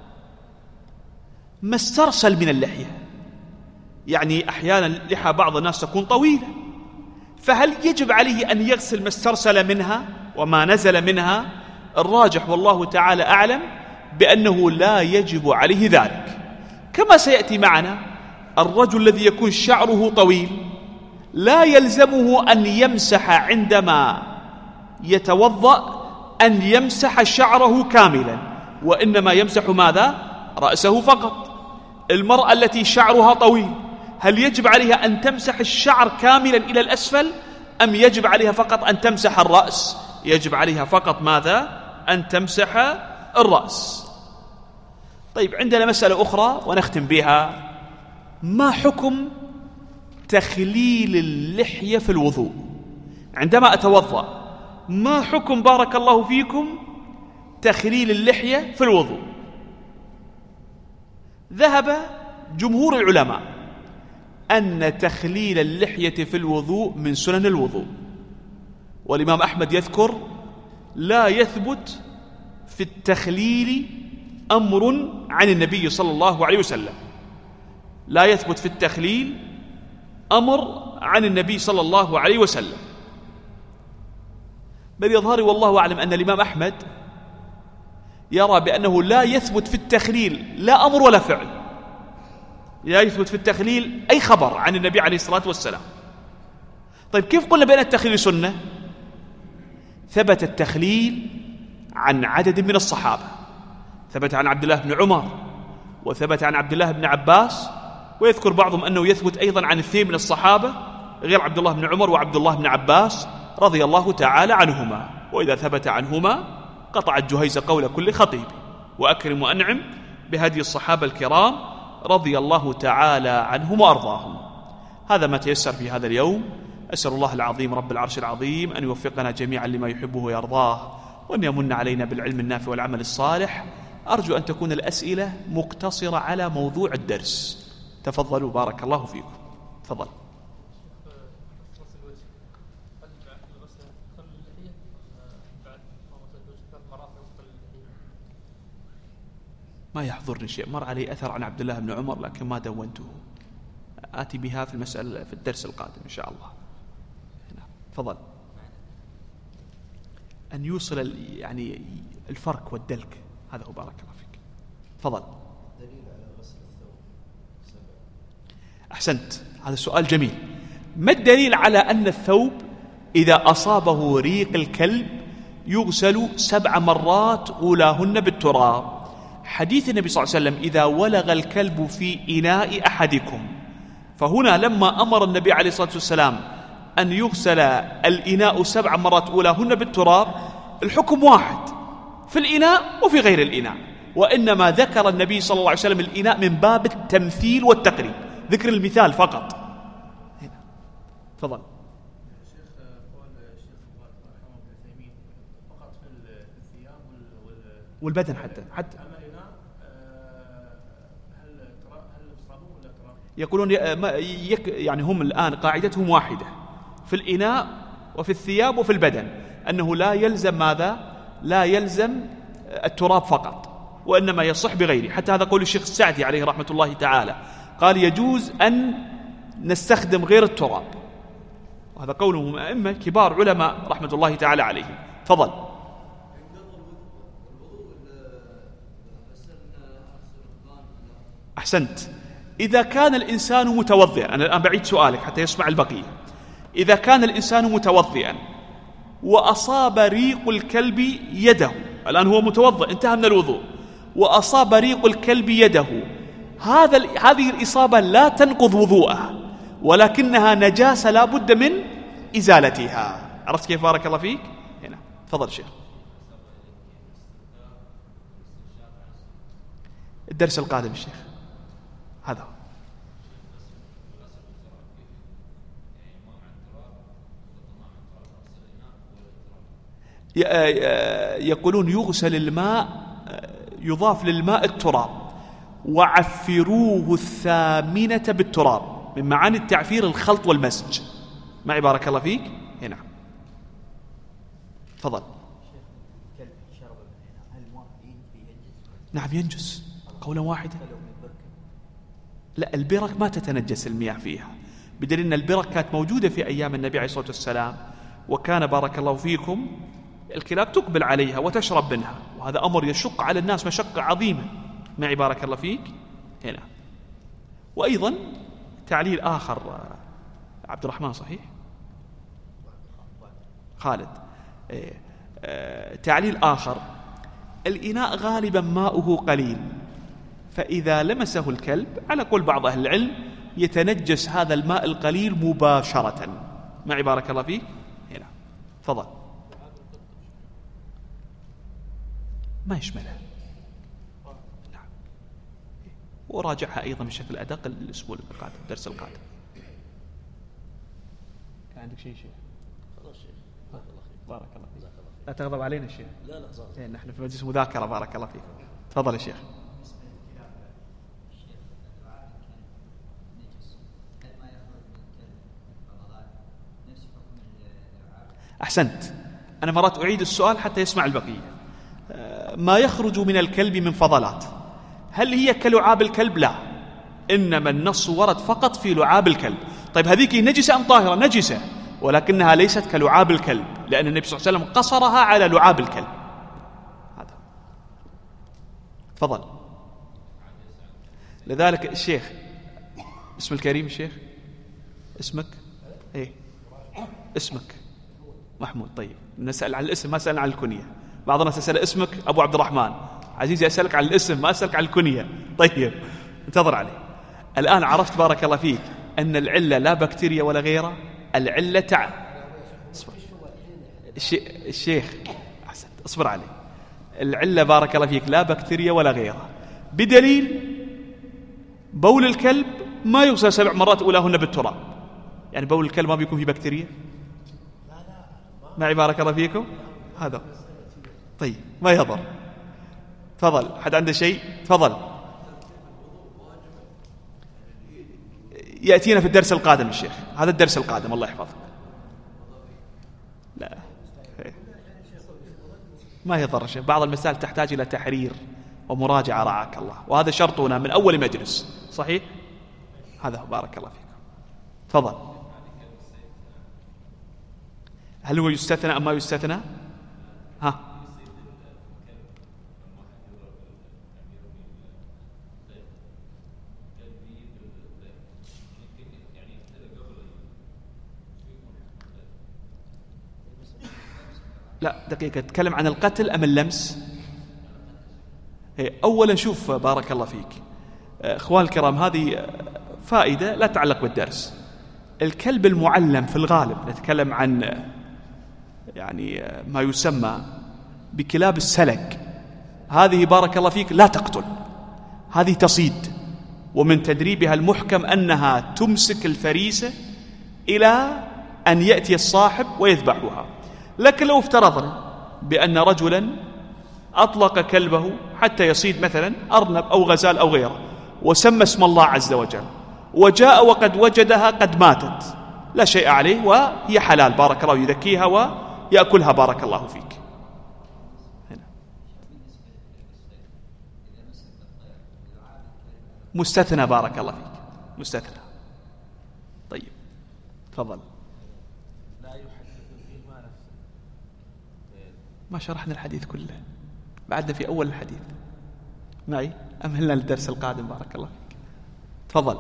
B: ما استرسل من اللحية. يعني أحيانا لحى بعض الناس تكون طويلة، فهل يجب عليه أن يغسل ما استرسل منها وما نزل منها؟ الراجح والله تعالى أعلم بأنه لا يجب عليه ذلك. كما سيأتي معنا، الرجل الذي يكون شعره طويل لا يلزمه أن يمسح عندما يتوضأ أن يمسح شعره كاملا، وإنما يمسح ماذا؟ رأسه فقط. المرأة التي شعرها طويل هل يجب عليها أن تمسح الشعر كاملا إلى الأسفل، أم يجب عليها فقط أن تمسح الرأس؟ يجب عليها فقط ماذا؟ أن تمسح الرأس. طيب، عندنا مسألة أخرى ونختم بها، ما حكم تخليل اللحية في الوضوء؟ عندما أتوضأ ما حكم بارك الله فيكم تخليل اللحية في الوضوء؟ ذهب جمهور العلماء أن تخليل اللحية في الوضوء من سنن الوضوء، والإمام أحمد يذكر لا يثبت في التخليل أمر عن النبي صلى الله عليه وسلم، لا يثبت في التخليل أمر عن النبي صلى الله عليه وسلم. بل يظهر والله أعلم أن الإمام أحمد يرى بأنه لا يثبت في التخليل لا أمر ولا فعل، لا يثبت في التخليل أي خبر عن النبي عليه الصلاة والسلام. طيب، كيف قلنا بأن التخليل سنة؟ ثبت التخليل عن عدد من الصحابة، ثبت عن عبد الله بن عمر وثبت عن عبد الله بن عباس، ويذكر بعضهم أنه يثبت أيضا عن اثنين من الصحابة غير عبد الله بن عمر وعبد الله بن عباس رضي الله تعالى عنهما. وإذا ثبت عنهما قطعت جهيز قول كل خطيب، وأكرم وأنعم بهدي الصحابة الكرام رضي الله تعالى عنهم وأرضاهم. هذا ما تيسر في هذا اليوم. أسأل الله العظيم رب العرش العظيم أن يوفقنا جميعا لما يحبه ويرضاه، وأن يمن علينا بالعلم النافع والعمل الصالح. أرجو أن تكون الأسئلة مقتصرة على موضوع الدرس. تفضلوا بارك الله فيكم. تفضل. ما يحضرني شيء، مر علي أثر عن عبد الله بن عمر لكن ما دونته، آتي بها في المسألة في الدرس القادم إن شاء الله. تفضل. أن يوصل يعني الفرك والدلك، هذا هو بارك الله فيك. تفضل.
D: دليل على غسل الثوب سبع.
B: أحسنت، هذا السؤال جميل. ما الدليل على أن الثوب إذا أصابه ريق الكلب يغسل سبع مرات أولاهن بالتراب؟ حديث النبي صلى الله عليه وسلم إذا ولغ الكلب في إناء أحدكم، فهنا لما أمر النبي عليه الصلاة والسلام أن يغسل الإناء سبع مرات أولاهن بالتراب، الحكم واحد في الإناء وفي غير الإناء، وإنما ذكر النبي صلى الله عليه وسلم الإناء من باب التمثيل والتقريب، ذكر المثال فقط. هنا تفضل.
C: شيخ قول الشيخ رحمه الله ابن فقط في الثياب
B: والبدن حتى حتى
C: أما الإناء هل هل صابون ولا تراب؟
B: يقولون يعني هم الآن قاعدتهم واحدة في الإناء وفي الثياب وفي البدن، أنه لا يلزم ماذا؟ لا يلزم التراب فقط، وإنما يصح بغيره. حتى هذا قول الشيخ السعدي عليه رحمة الله تعالى، قال يجوز أن نستخدم غير التراب، وهذا قولهم أئمة كبار علماء رحمة الله تعالى عليهم. تفضل. أحسنت. إذا كان الإنسان متوضئا، أنا الآن بعيد سؤالك حتى يسمع البقية، إذا كان الإنسان متوضئا وأصاب ريق الكلب يده، الآن هو متوضئ انتهى من الوضوء وأصاب ريق الكلب يده، هذا هذه الإصابة لا تنقض وضوءه، ولكنها نجاسة لا بد من إزالتها. عرفت كيف بارك الله فيك؟ هنا تفضل شيخ. الدرس القادم الشيخ هذا يقولون يغسل الماء، يضاف للماء التراب، وعفروه الثامنة بالتراب، من معاني التعفير الخلط والمزج. معي بارك الله فيك؟ هنا تفضل. نعم ينجس قولا واحدا. لا، البرك ما تتنجس المياه فيها، بدليل أن البرك كانت موجودة في أيام النبي عليه الصلاة والسلام، وكان بارك الله فيكم الكلاب تقبل عليها وتشرب منها، وهذا أمر يشق على الناس مشقة عظيمة. معي بارك الله فيك؟ هنا. وأيضا تعليل آخر، عبد الرحمن صحيح؟ خالد. تعليل آخر، الإناء غالبا ماؤه قليل، فإذا لمسه الكلب على قول بعض أهل العلم يتنجس هذا الماء القليل مباشرة. معي بارك الله فيك؟ هنا تفضل. ما يشملها. نعم. وراجعها أيضا بشكل أدق الأسبوع القادم، الدرس القادم. كان عندك شيء شيء؟
D: خلاص شيخ
B: بارك الله فيك. لا تغضب علينا الشيخ.
D: لا لا صار.
B: إيه نحن في مجلس مذاكرة. بارك الله فيك. تفضل يا شيخ. أحسنت. أنا مرات أعيد السؤال حتى يسمع البقية. ما يخرج من الكلب من فضلات، هل هي كلعاب الكلب؟ لا، إنما النص ورد فقط في لعاب الكلب. طيب هذيك نجسة أم طاهرة؟ نجسة، ولكنها ليست كلعاب الكلب، لأن النبي صلى الله عليه وسلم قصرها على لعاب الكلب. هذا تفضل. لذلك الشيخ اسم الكريم الشيخ اسمك ايه؟ اسمك محمود. طيب نسأل عن الاسم ما سألنا عن الكنية. بعض الناس يسأل اسمك أبو عبد الرحمن، عزيزي أسألك عن الاسم ما أسألك عن الكنية. طيب انتظر عليه. الآن عرفت بارك الله فيك أن العلة لا بكتيريا ولا غيره، العلة تع الشيخ أحسنت اصبر عليه. العلة بارك الله فيك لا بكتيريا ولا غيره، بدليل بول الكلب ما يغسل سبع مرات أولاهن بالتراب. يعني بول الكلب ما بيكون فيه بكتيريا؟ معي بارك الله فيكم؟ هذا طيب ما يضر. تفضل، حد عنده شيء؟ تفضل. يأتينا في الدرس القادم الشيخ، هذا الدرس القادم الله يحفظك. لا ما يضر شيء، بعض المسائل تحتاج إلى تحرير ومراجعة رعاك الله، وهذا شرطنا من أول مجلس. صحيح؟ هذا هو بارك الله فيكم. تفضل. هل هو يستثنى أم ما يستثنى؟ ها لا دقيقة، تتكلم عن القتل أم اللمس؟ أولا شوف بارك الله فيك إخوان الكرام، هذه فائدة لا تتعلق بالدرس. الكلب المعلم في الغالب نتكلم عن يعني ما يسمى بكلاب السلق، هذه بارك الله فيك لا تقتل، هذه تصيد، ومن تدريبها المحكم أنها تمسك الفريسة إلى أن يأتي الصاحب ويذبحها. لكن لو افترضنا بأن رجلا أطلق كلبه حتى يصيد مثلا أرنب أو غزال أو غيره، وسمى اسم الله عز وجل، وجاء وقد وجدها قد ماتت، لا شيء عليه وهي حلال بارك الله، يذكيها ويأكلها بارك الله فيك. هنا. مستثنى بارك الله فيك، مستثنى. طيب تفضل. ما شرحنا الحديث كله، بعدنا في أول الحديث. معي أمهلنا للدرس القادم بارك الله فيك. تفضل.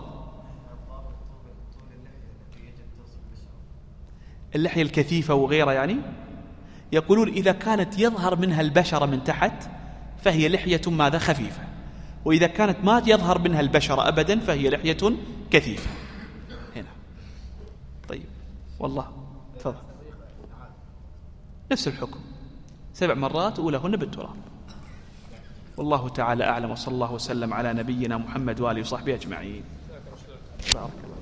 B: اللحية الكثيفة وغيرها يعني يقولون إذا كانت يظهر منها البشرة من تحت فهي لحية ماذا خفيفة، وإذا كانت ما يظهر منها البشرة أبدا فهي لحية كثيفة. هنا طيب والله تفضل. نفس الحكم، سبع مرات أولهن بالتراب. والله تعالى أعلم، وصلى الله وسلم على نبينا محمد وآله وصحبه أجمعين. بارك الله.